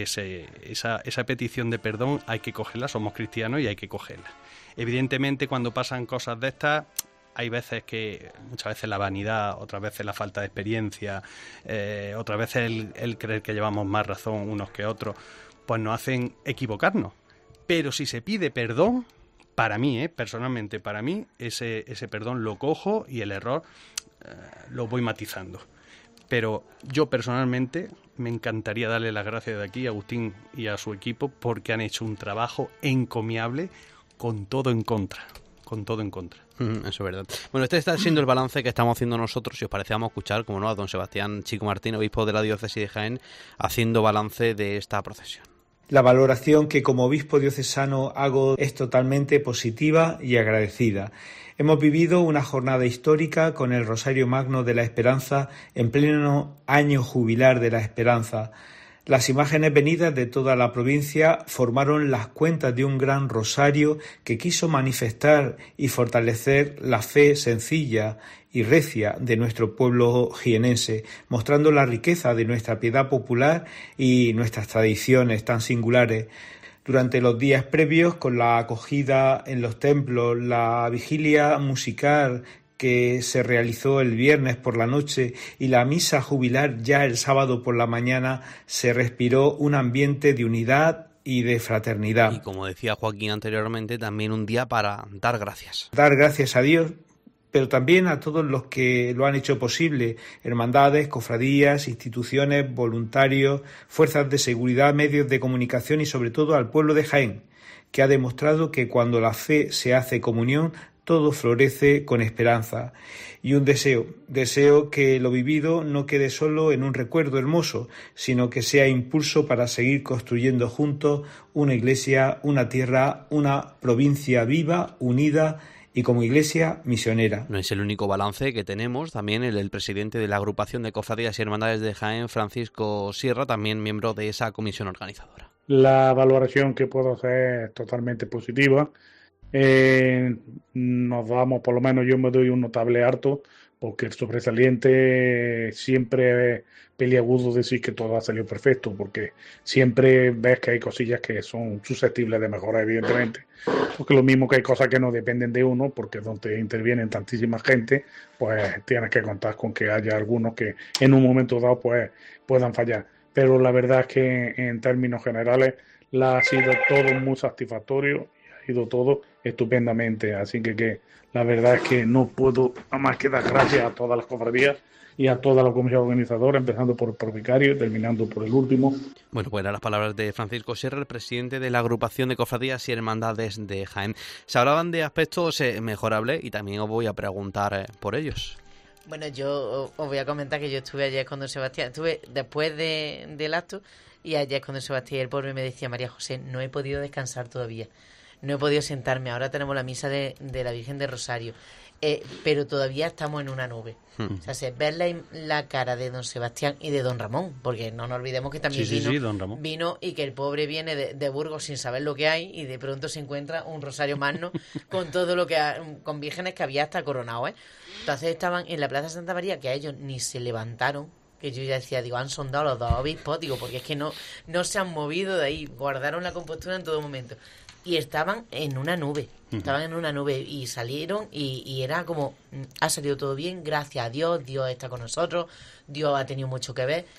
Speaker 4: esa petición de perdón, hay que cogerla, somos cristianos y hay que cogerla. Evidentemente, cuando pasan cosas de estas, hay veces que, muchas veces la vanidad, otras veces la falta de experiencia, otras veces el creer que llevamos más razón unos que otros, pues nos hacen equivocarnos. Pero si se pide perdón, para mí, personalmente, para mí, ese perdón lo cojo y el error lo voy matizando. Pero yo personalmente me encantaría darle las gracias de aquí a Agustín y a su equipo porque han hecho un trabajo encomiable con todo en contra. Con todo en contra.
Speaker 1: Eso es verdad. Bueno, este está siendo el balance que estamos haciendo nosotros. Si os parece, vamos a escuchar, como no, a don Sebastián Chico Martín, obispo de la diócesis de Jaén, haciendo balance de esta procesión.
Speaker 6: La valoración que como obispo diocesano hago es totalmente positiva y agradecida. Hemos vivido una jornada histórica con el Rosario Magno de la Esperanza en pleno año jubilar de la Esperanza. Las imágenes venidas de toda la provincia formaron las cuentas de un gran rosario que quiso manifestar y fortalecer la fe sencilla y recia de nuestro pueblo jienense, mostrando la riqueza de nuestra piedad popular y nuestras tradiciones tan singulares. Durante los días previos, con la acogida en los templos, la vigilia musical que se realizó el viernes por la noche y la misa jubilar ya el sábado por la mañana, se respiró un ambiente de unidad y de fraternidad.
Speaker 1: Y como decía Joaquín anteriormente, también un día para dar gracias.
Speaker 6: Dar gracias a Dios, pero también a todos los que lo han hecho posible, hermandades, cofradías, instituciones, voluntarios, fuerzas de seguridad, medios de comunicación y sobre todo al pueblo de Jaén, que ha demostrado que cuando la fe se hace comunión, todo florece con esperanza. Y un deseo que lo vivido no quede solo en un recuerdo hermoso, sino que sea impulso para seguir construyendo juntos una iglesia, una tierra, una provincia viva, unida y como iglesia misionera.
Speaker 1: No es el único balance que tenemos, también el presidente de la agrupación de cofradías y hermandades de Jaén, Francisco Sierra, también miembro de esa comisión organizadora.
Speaker 7: La valoración que puedo hacer es totalmente positiva. Nos damos, por lo menos yo me doy un notable harto, porque el sobresaliente siempre es peliagudo decir que todo ha salido perfecto, porque siempre ves que hay cosillas que son susceptibles de mejora, evidentemente, porque lo mismo que hay cosas que no dependen de uno, porque donde intervienen tantísima gente, pues tienes que contar con que haya algunos que en un momento dado pues puedan fallar, pero la verdad es que en términos generales ha sido todo muy satisfactorio. ha ido todo estupendamente. Así que la verdad es que no puedo nada más que dar gracias a todas las cofradías y a toda la comisión organizadora, empezando por vicario y terminando por el último.
Speaker 1: Bueno, pues eran las palabras de Francisco Sierra, el presidente de la agrupación de cofradías y hermandades de Jaén. Se hablaban de aspectos mejorables y también os voy a preguntar por ellos.
Speaker 2: Bueno, yo os voy a comentar que yo estuve ayer con don Sebastián, estuve después del acto y ayer con don Sebastián y el pobre me decía: María José, no he podido descansar todavía, no he podido sentarme, ahora tenemos la misa de la Virgen de Rosario, pero todavía estamos en una nube. O sea, ver la cara de don Sebastián y de don Ramón, porque no nos olvidemos que también
Speaker 4: don Ramón
Speaker 2: vino y que el pobre viene de Burgos sin saber lo que hay y de pronto se encuentra un rosario magno con todo lo que con vírgenes que había hasta coronado, ¿eh? Entonces estaban en la Plaza Santa María, que a ellos ni se levantaron, que yo ya decía, digo, han sondado los dos obispos, digo, porque es que no se han movido de ahí, guardaron la compostura en todo momento. Y estaban en una nube, y salieron y era como, ha salido todo bien, gracias a Dios, Dios está con nosotros, Dios ha tenido mucho que ver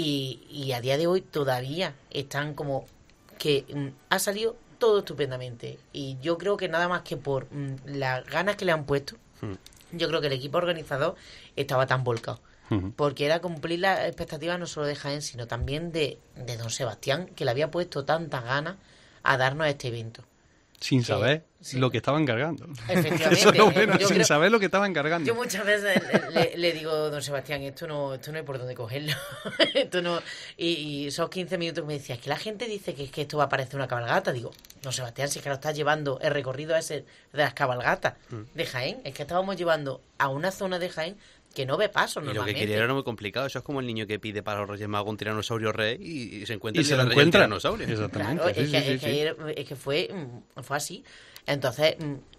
Speaker 2: y a día de hoy todavía están como que ha salido todo estupendamente y yo creo que nada más que por las ganas que le han puesto, yo creo que el equipo organizador estaba tan volcado. Porque era cumplir las expectativas no solo de Jaén, sino también de don Sebastián, que le había puesto tantas ganas a darnos este evento.
Speaker 4: Sin saber lo que estaban cargando.
Speaker 2: Efectivamente.
Speaker 4: Eso es lo bueno, sin saber lo que estaban cargando.
Speaker 2: Yo muchas veces le digo, don Sebastián, esto no hay por dónde cogerlo. Esto no. Y esos 15 minutos me decía, es que la gente dice que esto va a parecer una cabalgata. Digo, don Sebastián, si es que lo estás llevando el recorrido ese de las cabalgatas de Jaén, es que estábamos llevando a una zona de Jaén que no ve pasos normalmente.
Speaker 1: Y lo que quería era muy complicado. Eso es como el niño que pide para los Reyes Magos un tiranosaurio rey y se encuentra
Speaker 4: y se lo encuentra
Speaker 1: el tiranosaurio.
Speaker 4: Exactamente.
Speaker 2: Claro, es que fue así. Entonces,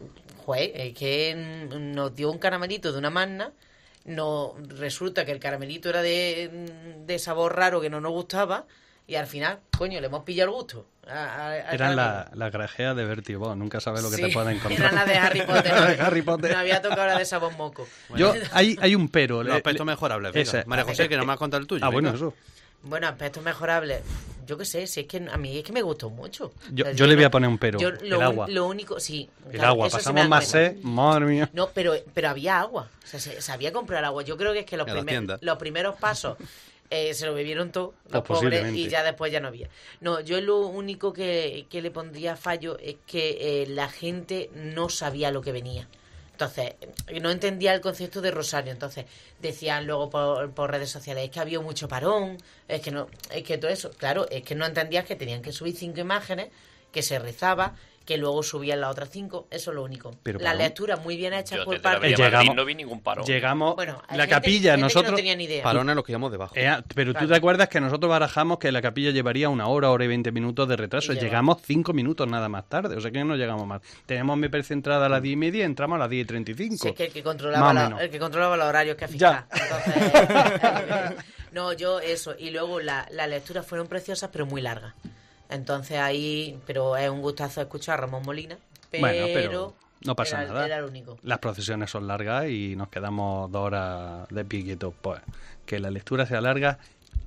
Speaker 2: es que nos dio un caramelito de una magna. No, resulta que el caramelito era de sabor raro que no nos gustaba. Y al final, coño, le hemos pillado el gusto.
Speaker 4: Eran las grajeas de Bertie Boss, nunca sabes lo que te pueden encontrar.
Speaker 2: Eran las de Harry Potter.
Speaker 4: Harry Potter.
Speaker 2: Me había tocado la de sabor moco.
Speaker 4: Bueno, hay un pero.
Speaker 1: Los aspectos mejorables. María José, que no me has contado el tuyo.
Speaker 4: Bueno, eso.
Speaker 2: Bueno, aspectos mejorables. Yo qué sé, si es que a mí es que me gustó mucho.
Speaker 4: Yo le voy a poner un pero. El agua.
Speaker 2: Lo único, sí.
Speaker 4: El agua, pasamos más sed, madre mía.
Speaker 2: No, pero había agua. O sea, se sabía comprar agua. Yo creo que es que los primeros pasos se lo bebieron todos los pobres y ya después ya no había. No, yo lo único que le pondría fallo es que la gente no sabía lo que venía. Entonces, no entendía el concepto de rosario. Entonces, decían luego por redes sociales, es que había mucho parón, es que todo eso. Claro, es que no entendías que tenían que subir 5 imágenes, que se rezaba, que luego subían las otras 5, eso es lo único.
Speaker 4: Pero
Speaker 2: la lectura muy bien hecha por
Speaker 5: parte de... No vi ningún parón.
Speaker 4: Llegamos,
Speaker 2: bueno,
Speaker 4: la capilla, nosotros...
Speaker 2: no tenía ni idea.
Speaker 1: Parón es lo que íbamos debajo.
Speaker 4: Pero claro. Tú te acuerdas que nosotros barajamos que la capilla llevaría 1 hora, hora y 20 minutos de retraso. Llegamos 5 minutos nada más tarde, o sea que no llegamos más. Tenemos mi centrada a las 10:30 y entramos a las 10:35.
Speaker 2: Sí, es que el que controlaba los horarios que fijaba. Entonces, no, yo eso. Y luego las lecturas fueron preciosas, pero muy largas. Entonces ahí, pero es un gustazo escuchar a Ramón Molina, pero
Speaker 4: no pasa nada.
Speaker 2: Era el único.
Speaker 4: Las procesiones son largas y nos quedamos 2 horas de piquito. Pues que la lectura sea larga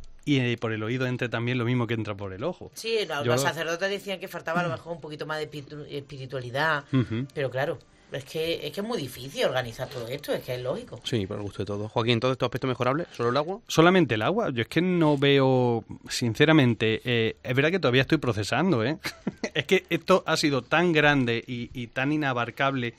Speaker 4: y por el oído entre también lo mismo que entra por el ojo.
Speaker 2: Sí, los sacerdotes decían que faltaba a lo mejor un poquito más de espiritualidad, pero claro, es que es muy difícil organizar todo esto, es que es lógico.
Speaker 1: Sí, por el gusto de todos. Joaquín, ¿todo estos aspectos mejorables? ¿Solo el agua?
Speaker 4: Solamente el agua. Yo es que no veo, sinceramente, es verdad que todavía estoy procesando, Es que esto ha sido tan grande y tan inabarcable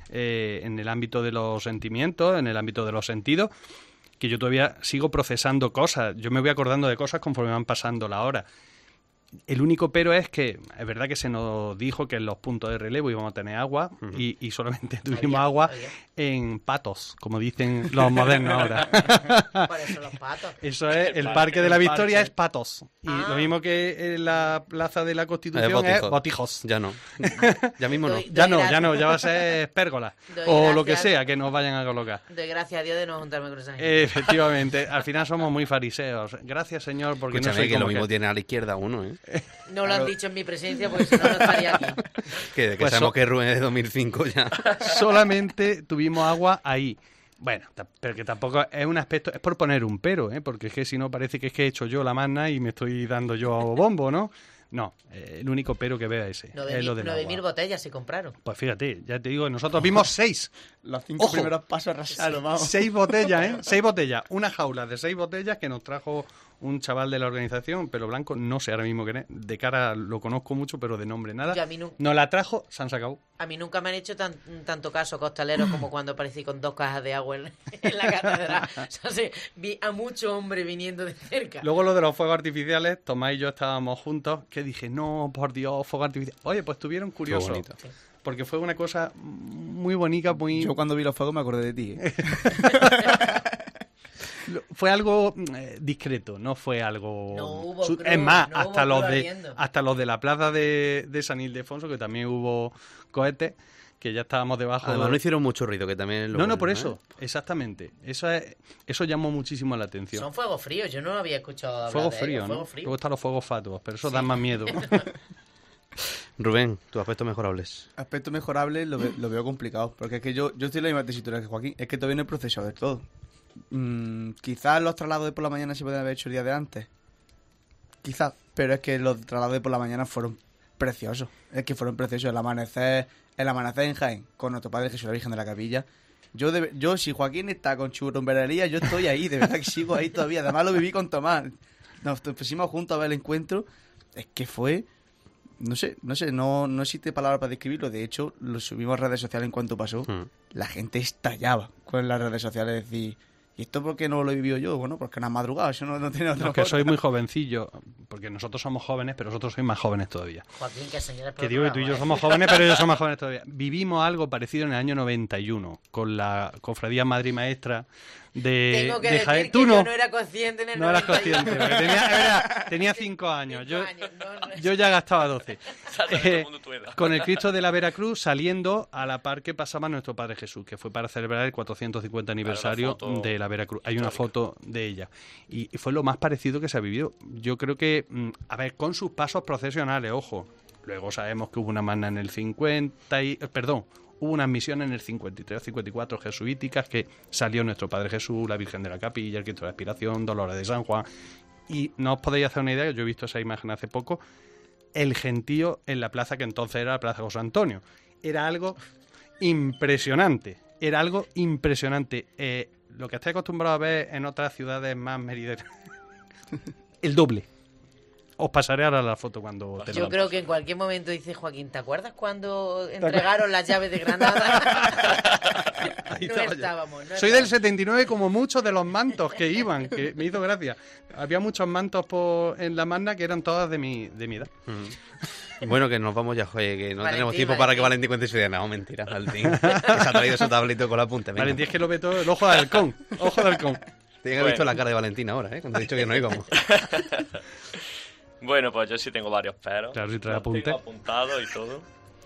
Speaker 4: en el ámbito de los sentimientos, en el ámbito de los sentidos, que yo todavía sigo procesando cosas. Yo me voy acordando de cosas conforme van pasando la hora. El único pero es que es verdad que se nos dijo que en los puntos de relevo íbamos a tener agua y solamente tuvimos agua en patos, como dicen los modernos ahora.
Speaker 2: ¿Cuáles son los patos?
Speaker 4: Eso es, el Parque de la Victoria es patos. Y lo mismo que en la Plaza de la Constitución es botijos.
Speaker 1: Ya no. Ya mismo no.
Speaker 4: Ya va a ser pérgola. O lo que sea que nos vayan a colocar.
Speaker 2: Doy gracias a Dios de no juntarme con esa gente.
Speaker 4: Efectivamente. Al final somos muy fariseos. Gracias, Señor, porque
Speaker 1: escúchame, no soy que lo mismo tiene a la izquierda uno,
Speaker 2: No lo han dicho en mi presencia porque si no estaría aquí.
Speaker 1: Que pues sabemos que Rubén es de 2005 ya.
Speaker 4: Solamente tuvimos agua ahí. Bueno, pero que tampoco es un aspecto, es por poner un pero, porque es que si no parece que es que he hecho yo la magna y me estoy dando yo bombo, ¿no? No, el único pero que veo es ese. Es lo del
Speaker 2: 9.000
Speaker 4: agua.
Speaker 2: botellas se compraron.
Speaker 4: Pues fíjate, ya te digo, nosotros vimos 6.
Speaker 3: Los 5
Speaker 4: Ojo.
Speaker 3: primeros pasos arrasaron, vamos.
Speaker 4: 6 botellas, ¿eh? 6 botellas. Una jaula de 6 botellas que nos trajo un chaval de la organización, pelo blanco, no sé ahora mismo quién es. De cara lo conozco mucho, pero de nombre nada.
Speaker 2: Yo a mí
Speaker 4: Nos la trajo, se han sacado.
Speaker 2: A mí nunca me han hecho tanto caso costaleros como cuando aparecí con 2 cajas de agua en la catedral. O sea, sí, vi a mucho hombre viniendo de cerca.
Speaker 4: Luego lo de los fuegos artificiales, Tomás y yo estábamos juntos, que dije, no, por Dios, fuegos artificiales. Oye, pues estuvieron curiosos.
Speaker 1: bonito.
Speaker 2: Sí.
Speaker 4: Porque fue una cosa muy bonita, muy...
Speaker 3: Yo cuando vi los fuegos me acordé de ti.
Speaker 4: Fue algo discreto, no fue algo...
Speaker 2: No hubo cruz,
Speaker 4: es más,
Speaker 2: no hubo cruz
Speaker 4: hasta los de la plaza de San Ildefonso, que también hubo cohetes, que ya estábamos debajo...
Speaker 1: Además, no hicieron mucho ruido, que también es lo
Speaker 4: No,
Speaker 1: bueno,
Speaker 4: por
Speaker 1: ¿eh?
Speaker 4: eso, exactamente. Eso llamó muchísimo la atención.
Speaker 2: Son fuegos fríos, yo no había escuchado hablar
Speaker 4: Fuegos
Speaker 2: de
Speaker 4: fríos,
Speaker 2: ellos,
Speaker 4: ¿no?
Speaker 2: fuegos fríos.
Speaker 4: Luego están los fuegos fatuos, pero eso da más miedo.
Speaker 1: Rubén, tus aspectos mejorables.
Speaker 3: Aspecto mejorable lo veo complicado, porque es que yo estoy en la misma tesitura que Joaquín, es que todavía no he procesado del todo. Quizás los traslados de por la mañana se pueden haber hecho el día de antes. Quizás, pero es que los traslados de por la mañana fueron preciosos. Es que fueron preciosos. El amanecer en Jaén, con nuestro Padre Jesús, la Virgen de la Capilla. Yo si Joaquín está con churrumberería, yo estoy ahí, de verdad que sigo ahí todavía. Además lo viví con Tomás. Nos pusimos juntos a ver el encuentro. Es que fue... No existe palabra para describirlo. De hecho, lo subimos a redes sociales en cuanto pasó. La gente estallaba con las redes sociales. Es decir, ¿y esto por qué no lo he vivido yo? Bueno, porque no has madrugado. Eso no tiene otra
Speaker 4: Los que
Speaker 3: forma.
Speaker 4: sois muy jovencillos, porque nosotros somos jóvenes, pero vosotros sois más jóvenes todavía.
Speaker 2: Joaquín, que señores
Speaker 4: Que digo que tú y yo somos jóvenes, pero ellos son más jóvenes todavía. Vivimos algo parecido en el año 91 con la Cofradía Madre y Maestra
Speaker 2: Tengo que
Speaker 4: de
Speaker 2: decir
Speaker 4: Jaén.
Speaker 2: que
Speaker 4: Tú
Speaker 2: yo
Speaker 4: no,
Speaker 2: no era consciente en el
Speaker 4: no eras
Speaker 2: 91.
Speaker 4: consciente. Porque tenía 5 años.
Speaker 2: 5 años, no.
Speaker 4: Yo ya gastaba 12.
Speaker 5: Todo el mundo tu edad.
Speaker 4: Con el Cristo de la Veracruz saliendo a la par que pasaba nuestro Padre Jesús, que fue para celebrar el 450 aniversario
Speaker 5: foto
Speaker 4: de la Veracruz. Hay una
Speaker 5: histórica.
Speaker 4: foto de ella. Y fue lo más parecido que se ha vivido. Yo creo que, a ver, con sus pasos procesionales, ojo. Luego sabemos que hubo una magna en el 50 y... Hubo unas misiones en el 53 o 54 jesuíticas que salió nuestro Padre Jesús, la Virgen de la Capilla, el Cristo de la Expiración, Dolores de San Juan. Y no os podéis hacer una idea, yo he visto esa imagen hace poco, el gentío en la plaza que entonces era la Plaza José Antonio. Era algo impresionante. Lo que estáis acostumbrados a ver en otras ciudades más meridianas. El doble. Os pasaré ahora la foto cuando te
Speaker 2: Yo creo que en cualquier momento dice Joaquín, ¿te acuerdas cuando entregaron las llaves de Granada?
Speaker 4: Ahí
Speaker 2: No
Speaker 4: estaba yo.
Speaker 2: estábamos.
Speaker 4: Soy del 79 como muchos de los mantos que iban, que me hizo gracia. Había muchos mantos en la magna que eran todas de mi edad.
Speaker 1: Bueno, que nos vamos ya, joder, que no
Speaker 2: Valentín,
Speaker 1: tenemos tiempo para que
Speaker 2: Valentín.
Speaker 1: Valentín cuente su idea. No, mentira, Valentín. Que se ha traído su tablito con la punta. venga.
Speaker 4: Valentín es que lo ve todo, el ojo de halcón. Ojo de halcón.
Speaker 1: Tiene que haber
Speaker 5: Bueno.
Speaker 1: visto la cara de Valentín ahora, ¿eh? Cuando he dicho que no íbamos.
Speaker 5: Bueno, pues yo sí tengo varios peros.
Speaker 4: Claro, si trae
Speaker 5: Los
Speaker 4: apunte.
Speaker 5: tengo apuntados y todo.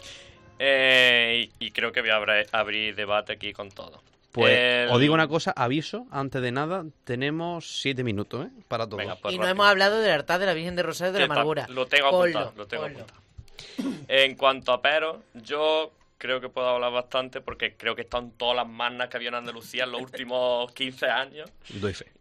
Speaker 5: Y creo que voy a abrir debate aquí con todo.
Speaker 1: Pues os digo una cosa, aviso, antes de nada, tenemos 7 minutos, ¿eh? Para todo.
Speaker 5: Venga, pues
Speaker 2: Y no
Speaker 5: rápido.
Speaker 2: hemos hablado del altar de la Virgen de Rosario de la
Speaker 5: Que
Speaker 2: Amargura.
Speaker 5: Lo tengo
Speaker 2: Ponlo,
Speaker 5: apuntado, lo tengo
Speaker 2: ponlo.
Speaker 5: apuntado. En cuanto a peros, yo creo que puedo hablar bastante porque creo que están todas las magnas que había en Andalucía en los últimos 15 años.
Speaker 1: Doy fe.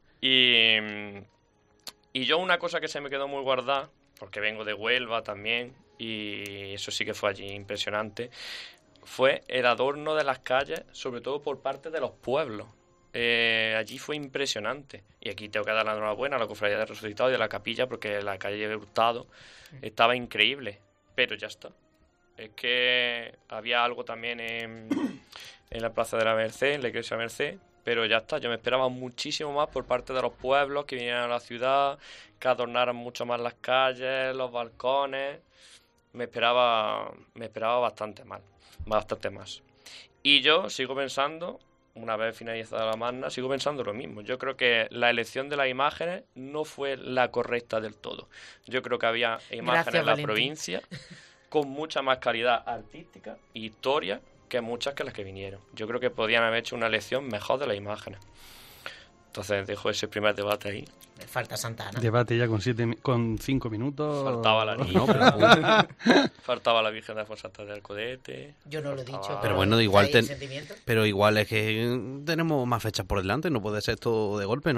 Speaker 5: Y yo una cosa que se me quedó muy guardada, porque vengo de Huelva también, y eso sí que fue allí impresionante, fue el adorno de las calles, sobre todo por parte de los pueblos. Allí fue impresionante. Y aquí tengo que dar la enhorabuena a la Cofradía de Resucitado y de la Capilla, porque la calle de Hurtado estaba increíble. Pero ya está. Es que había algo también en la Plaza de la Merced, en la Iglesia de la Merced, pero ya está. Yo me esperaba muchísimo más por parte de los pueblos que vinieran a la ciudad, que adornaran mucho más las calles, los balcones. Me esperaba bastante más. Y yo sigo pensando, una vez finalizada la magna, sigo pensando lo mismo. Yo creo que la elección de las imágenes no fue la correcta del todo. Yo creo que había imágenes
Speaker 2: Gracias,
Speaker 5: en la
Speaker 2: Valentín.
Speaker 5: provincia con mucha más calidad artística e historia que muchas que las que vinieron. Yo creo que podían haber hecho una elección mejor de las imágenes. Entonces dejo ese primer debate ahí.
Speaker 2: Me falta Santana.
Speaker 4: Debate ya con 5 minutos.
Speaker 5: Faltaba la niña.
Speaker 1: No, pero,
Speaker 5: Faltaba la Virgen de Fonsanta de Alcodete.
Speaker 2: Yo no lo he dicho.
Speaker 1: pero bueno, igual
Speaker 2: ¿hay sentimiento?
Speaker 1: pero igual es que tenemos más fechas por delante, no puede ser todo de golpe, ¿no?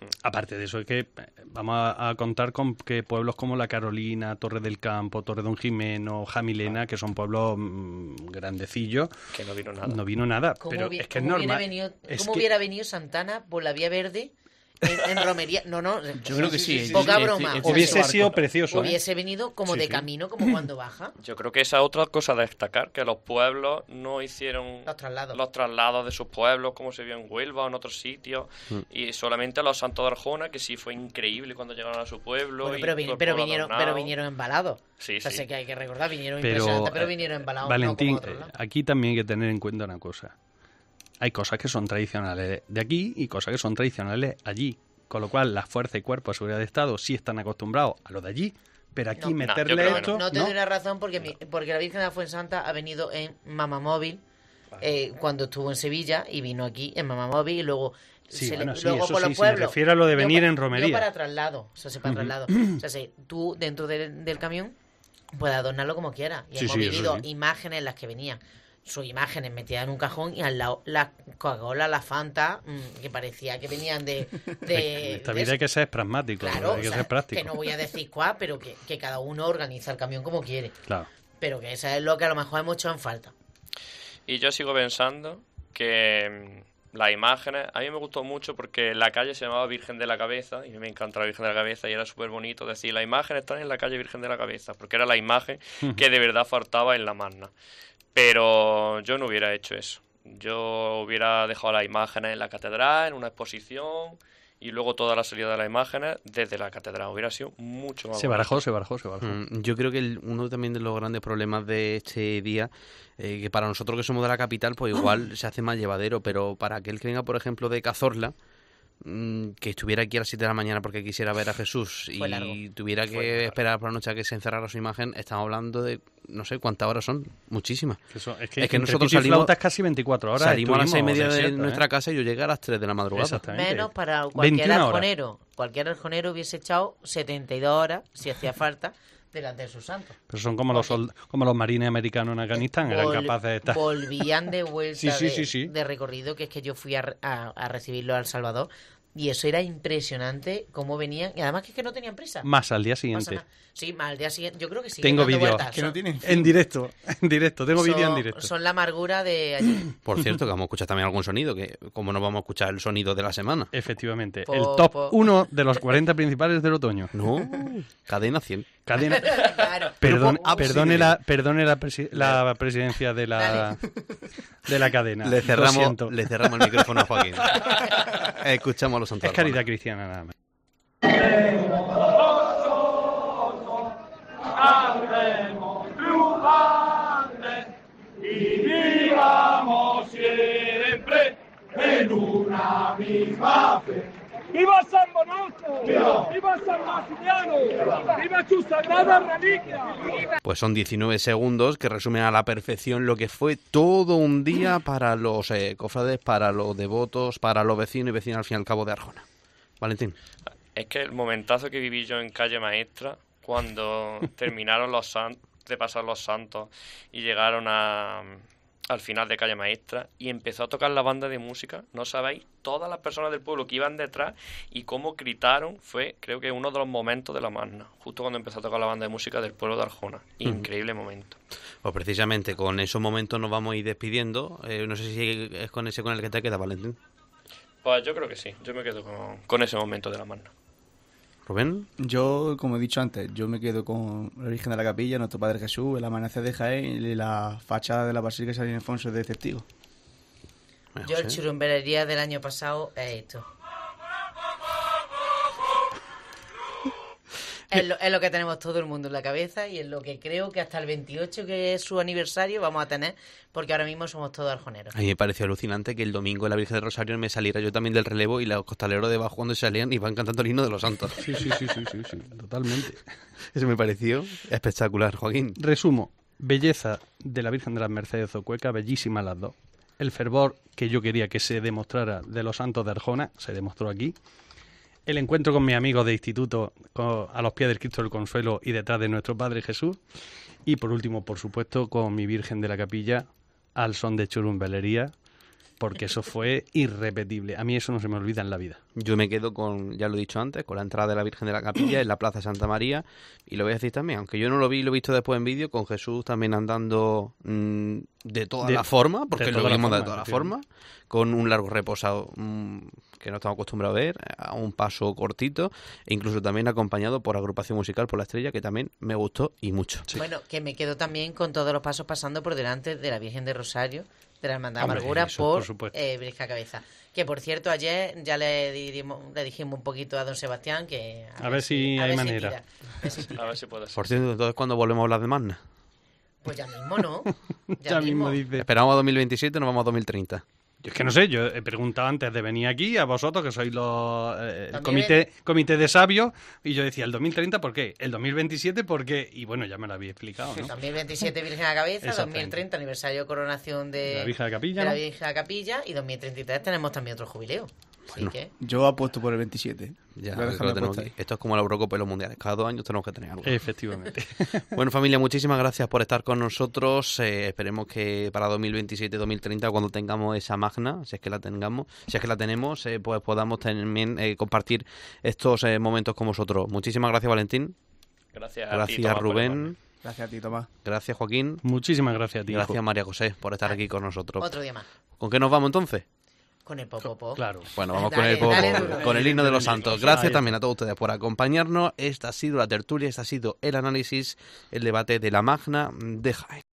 Speaker 4: Aparte de eso, es que vamos a contar con que pueblos como La Carolina, Torre del Campo, Torre Don Jimeno, Jamilena, que son pueblos grandecillos,
Speaker 5: Que no vino nada.
Speaker 4: no vino nada.
Speaker 2: ¿Cómo
Speaker 4: Pero
Speaker 2: hubiera-
Speaker 4: es que es
Speaker 2: cómo
Speaker 4: normal.
Speaker 2: hubiera venido Santana por la Vía Verde en romería? No,
Speaker 3: Yo creo que sí.
Speaker 2: Poca broma.
Speaker 4: Hubiese sido precioso.
Speaker 2: hubiese venido como
Speaker 4: Sí,
Speaker 2: de
Speaker 4: sí.
Speaker 2: camino, como cuando baja.
Speaker 5: Yo creo que esa es otra cosa a destacar, que los pueblos no hicieron
Speaker 2: Los traslados.
Speaker 5: los traslados de sus pueblos como se vio en Huelva o en otros sitios, y solamente los santos de Arjona, que sí fue increíble cuando llegaron a su pueblo.
Speaker 2: Bueno,
Speaker 5: y
Speaker 2: pero,
Speaker 5: todo el
Speaker 2: pero
Speaker 5: pueblo
Speaker 2: vinieron,
Speaker 5: adornado.
Speaker 2: pero vinieron embalados.
Speaker 5: Sí,
Speaker 2: O sea,
Speaker 5: sí.
Speaker 2: sé que hay que recordar, vinieron
Speaker 4: Pero,
Speaker 2: impresionantes, pero vinieron embalados. no
Speaker 4: Valentín,
Speaker 2: como otros lados.
Speaker 4: aquí también hay que tener en cuenta una cosa. Hay cosas que son tradicionales de aquí y cosas que son tradicionales allí. Con lo cual, las fuerzas y cuerpos de seguridad de Estado sí están acostumbrados a lo de allí, pero aquí
Speaker 2: No,
Speaker 4: meterle
Speaker 5: yo creo que
Speaker 4: esto...
Speaker 2: No te
Speaker 4: ¿no?
Speaker 2: doy la razón porque la Virgen de la Fuensanta ha venido en Mamamóvil cuando estuvo en Sevilla y vino aquí en Mamamóvil y luego
Speaker 4: Sí, bueno, sí,
Speaker 2: luego
Speaker 4: eso
Speaker 2: por
Speaker 4: sí,
Speaker 2: los
Speaker 4: si me
Speaker 2: pueblos.
Speaker 4: refiero a lo de
Speaker 2: Yo
Speaker 4: venir
Speaker 2: pa-
Speaker 4: en romería.
Speaker 2: Yo para traslado, o sea, para traslado. O sea, tú dentro del camión puedes adornarlo como quieras. Y
Speaker 4: Sí,
Speaker 2: hemos
Speaker 4: sí, eso
Speaker 2: vivido
Speaker 4: sí.
Speaker 2: imágenes en las que venían sus imágenes metidas en un cajón y al lado la Coca-Cola, la Fanta, que parecía que venían de
Speaker 4: Esta
Speaker 2: de
Speaker 4: vida hay que ser pragmático,
Speaker 2: Claro,
Speaker 4: hay que
Speaker 2: o sea,
Speaker 4: ser práctico.
Speaker 2: que no voy a decir cuál, pero que cada uno organiza el camión como quiere.
Speaker 4: Claro.
Speaker 2: Pero que eso es lo que a lo mejor hemos hecho en falta.
Speaker 5: Y yo sigo pensando que las imágenes, a mí me gustó mucho porque la calle se llamaba Virgen de la Cabeza, y a mí me encanta la Virgen de la Cabeza, y era súper bonito decir, las imágenes están en la calle Virgen de la Cabeza, porque era la imagen que de verdad faltaba en la Magna. Pero yo no hubiera hecho eso. Yo hubiera dejado las imágenes en la catedral, en una exposición, y luego toda la salida de las imágenes desde la catedral. Hubiera sido mucho más
Speaker 4: Se
Speaker 5: bonito.
Speaker 4: barajó.
Speaker 1: Yo creo que uno también de los grandes problemas de este día, que para nosotros que somos de la capital, pues igual se hace más llevadero, pero para aquel que venga, por ejemplo, de Cazorla, que estuviera aquí a las 7 de la mañana porque quisiera ver a Jesús
Speaker 2: Fue
Speaker 1: y
Speaker 2: largo.
Speaker 1: tuviera que esperar por la noche a que se encerrara su imagen, estamos hablando de, no sé cuántas horas son, muchísimas.
Speaker 4: Es que
Speaker 1: Es que
Speaker 4: entre
Speaker 1: nosotros
Speaker 4: pito y
Speaker 1: salimos-
Speaker 4: flautas casi 24 horas.
Speaker 1: Salimos a las 6:30
Speaker 4: estuvimos,
Speaker 1: de
Speaker 4: es cierto,
Speaker 1: nuestra casa y yo llegué a las 3 de la madrugada.
Speaker 4: Exactamente.
Speaker 2: Menos para cualquier
Speaker 4: 21 horas.
Speaker 2: arjonero. Cualquier arjonero hubiese echado 72 horas, si hacía falta, delante de sus santos.
Speaker 4: Pero son como como los marines americanos en Afganistán, eran capaces de estar...
Speaker 2: Volvían de vuelta
Speaker 4: Sí.
Speaker 2: de recorrido, que es que yo fui a recibirlo a El Salvador. Y eso era impresionante cómo venían. Y además que es que no tenían prisa.
Speaker 4: Más al día
Speaker 2: Pasa
Speaker 4: siguiente.
Speaker 2: nada. Sí, más al día siguiente. Yo creo que sí.
Speaker 4: Tengo
Speaker 2: dando
Speaker 4: vídeo.
Speaker 2: vueltas.
Speaker 3: Que no
Speaker 2: Son-
Speaker 3: tienen
Speaker 4: En directo, tengo vídeo en directo.
Speaker 2: Son la amargura de allí.
Speaker 1: Por cierto, que vamos a escuchar también algún sonido, que como no vamos a escuchar el sonido de la semana.
Speaker 4: Efectivamente,
Speaker 2: Po-
Speaker 4: el top
Speaker 2: po-
Speaker 4: 1 de los 40 principales del otoño.
Speaker 1: No, cadena 100.
Speaker 4: Cadena.
Speaker 2: Claro.
Speaker 4: Perdone la presidencia de la cadena.
Speaker 1: Le
Speaker 4: Lo
Speaker 1: cerramos
Speaker 4: siento.
Speaker 1: el micrófono a Joaquín. Escuchamos a los
Speaker 4: Es
Speaker 1: santos.
Speaker 4: caridad cristiana nada más.
Speaker 8: ¡Viva San Bonato! ¡Viva San Maximiano! ¡Viva su sagrada reliquia!
Speaker 1: Pues son 19 segundos que resumen a la perfección lo que fue todo un día para los cofrades, para los devotos, para los vecinos y vecinas al fin y al cabo de Arjona. Valentín.
Speaker 5: Es que el momentazo que viví yo en Calle Maestra, cuando terminaron de pasar los santos y llegaron al final de Calle Maestra y empezó a tocar la banda de música, no sabéis, todas las personas del pueblo que iban detrás y cómo gritaron, fue creo que uno de los momentos de la Magna, justo cuando empezó a tocar la banda de música del pueblo de Arjona. Increíble momento.
Speaker 1: Pues precisamente con esos momentos nos vamos a ir despidiendo. No sé si es con ese con el que te queda, Valentín.
Speaker 5: Pues yo creo que sí, yo me quedo con ese momento de la Magna.
Speaker 1: Rubén.
Speaker 3: Yo, como he dicho antes, yo me quedo con la Virgen de la Capilla, Nuestro Padre Jesús, el amanecer de Jaén y la fachada de la Basílica de San Ildefonso de testigo.
Speaker 2: Yo el churumbelería del año pasado es esto. Es lo que tenemos todo el mundo en la cabeza y es lo que creo que hasta el 28, que es su aniversario, vamos a tener, porque ahora mismo somos todos arjoneros.
Speaker 1: A mí me pareció alucinante que el domingo en la Virgen del Rosario me saliera yo también del relevo y los costaleros debajo cuando salían iban cantando el himno de los santos.
Speaker 4: Sí, totalmente.
Speaker 1: Eso me pareció espectacular, Joaquín.
Speaker 4: Resumo, belleza de la Virgen de las Mercedes Zocueca, bellísimas las dos. El fervor que yo quería que se demostrara de los santos de Arjona, se demostró aquí. El encuentro con mis amigos de instituto a los pies del Cristo del Consuelo y detrás de nuestro Padre Jesús. Y por último, por supuesto, con mi Virgen de la Capilla al son de churumbelería, porque eso fue irrepetible. A mí eso no se me olvida en la vida.
Speaker 1: Yo me quedo con, ya lo he dicho antes, con la entrada de la Virgen de la Capilla en la Plaza Santa María, y lo voy a decir también, aunque yo no lo vi, lo he visto después en vídeo, con Jesús también andando de toda la forma, porque lo vimos de toda la forma, con un largo reposado que no estamos acostumbrados a ver, a un paso cortito, e incluso también acompañado por agrupación musical por La Estrella, que también me gustó y mucho.
Speaker 2: Sí. Bueno, que me quedo también con todos los pasos pasando por delante de la Virgen de Rosario, de la Hermandad de Amargura, por Virgen Cabeza. Que por cierto, ayer ya le dijimos un poquito a don Sebastián que
Speaker 4: a ver si hay manera.
Speaker 5: A ver si puede ser.
Speaker 1: Por cierto, entonces, ¿cuándo volvemos a hablar de Magna?
Speaker 2: Pues ya mismo, ¿no?
Speaker 4: Ya mismo dice.
Speaker 1: Esperamos a 2027, nos vamos a 2030.
Speaker 4: Yo es que no sé, yo he preguntado antes de venir aquí a vosotros, que sois los comité de sabios, y yo decía, ¿el 2030 por qué? ¿El 2027 por qué? Y bueno, ya me lo había explicado, ¿no?
Speaker 2: 2027 Virgen a Cabeza, 2030 aniversario de coronación de
Speaker 4: la Virgen de Capilla,
Speaker 2: de la Virgen de Capilla, y 2033 tenemos también otro jubileo.
Speaker 3: Bueno,
Speaker 2: así que...
Speaker 3: Yo apuesto por el 27.
Speaker 1: Ya, esto es como la Eurocopa y los mundiales. Cada 2 años tenemos que tener algo.
Speaker 4: Efectivamente.
Speaker 1: Bueno, familia, muchísimas gracias por estar con nosotros. Esperemos que para 2027-2030, cuando tengamos esa magna, si es que la tenemos, pues podamos también compartir estos momentos con vosotros. Muchísimas gracias, Valentín.
Speaker 5: Gracias a ti, Tomás,
Speaker 1: Rubén.
Speaker 3: Gracias a ti, Tomás.
Speaker 1: Gracias, Joaquín.
Speaker 4: Muchísimas gracias a ti.
Speaker 1: Gracias, María José, por estar aquí con nosotros.
Speaker 2: Otro día más.
Speaker 1: ¿Con qué nos vamos entonces?
Speaker 2: Con el Popopo.
Speaker 4: Claro.
Speaker 1: Bueno, vamos con el Popopo, con el himno de los santos. Gracias también a todos ustedes por acompañarnos. Esta ha sido la tertulia, este ha sido el análisis, el debate de la Magna de Jaén.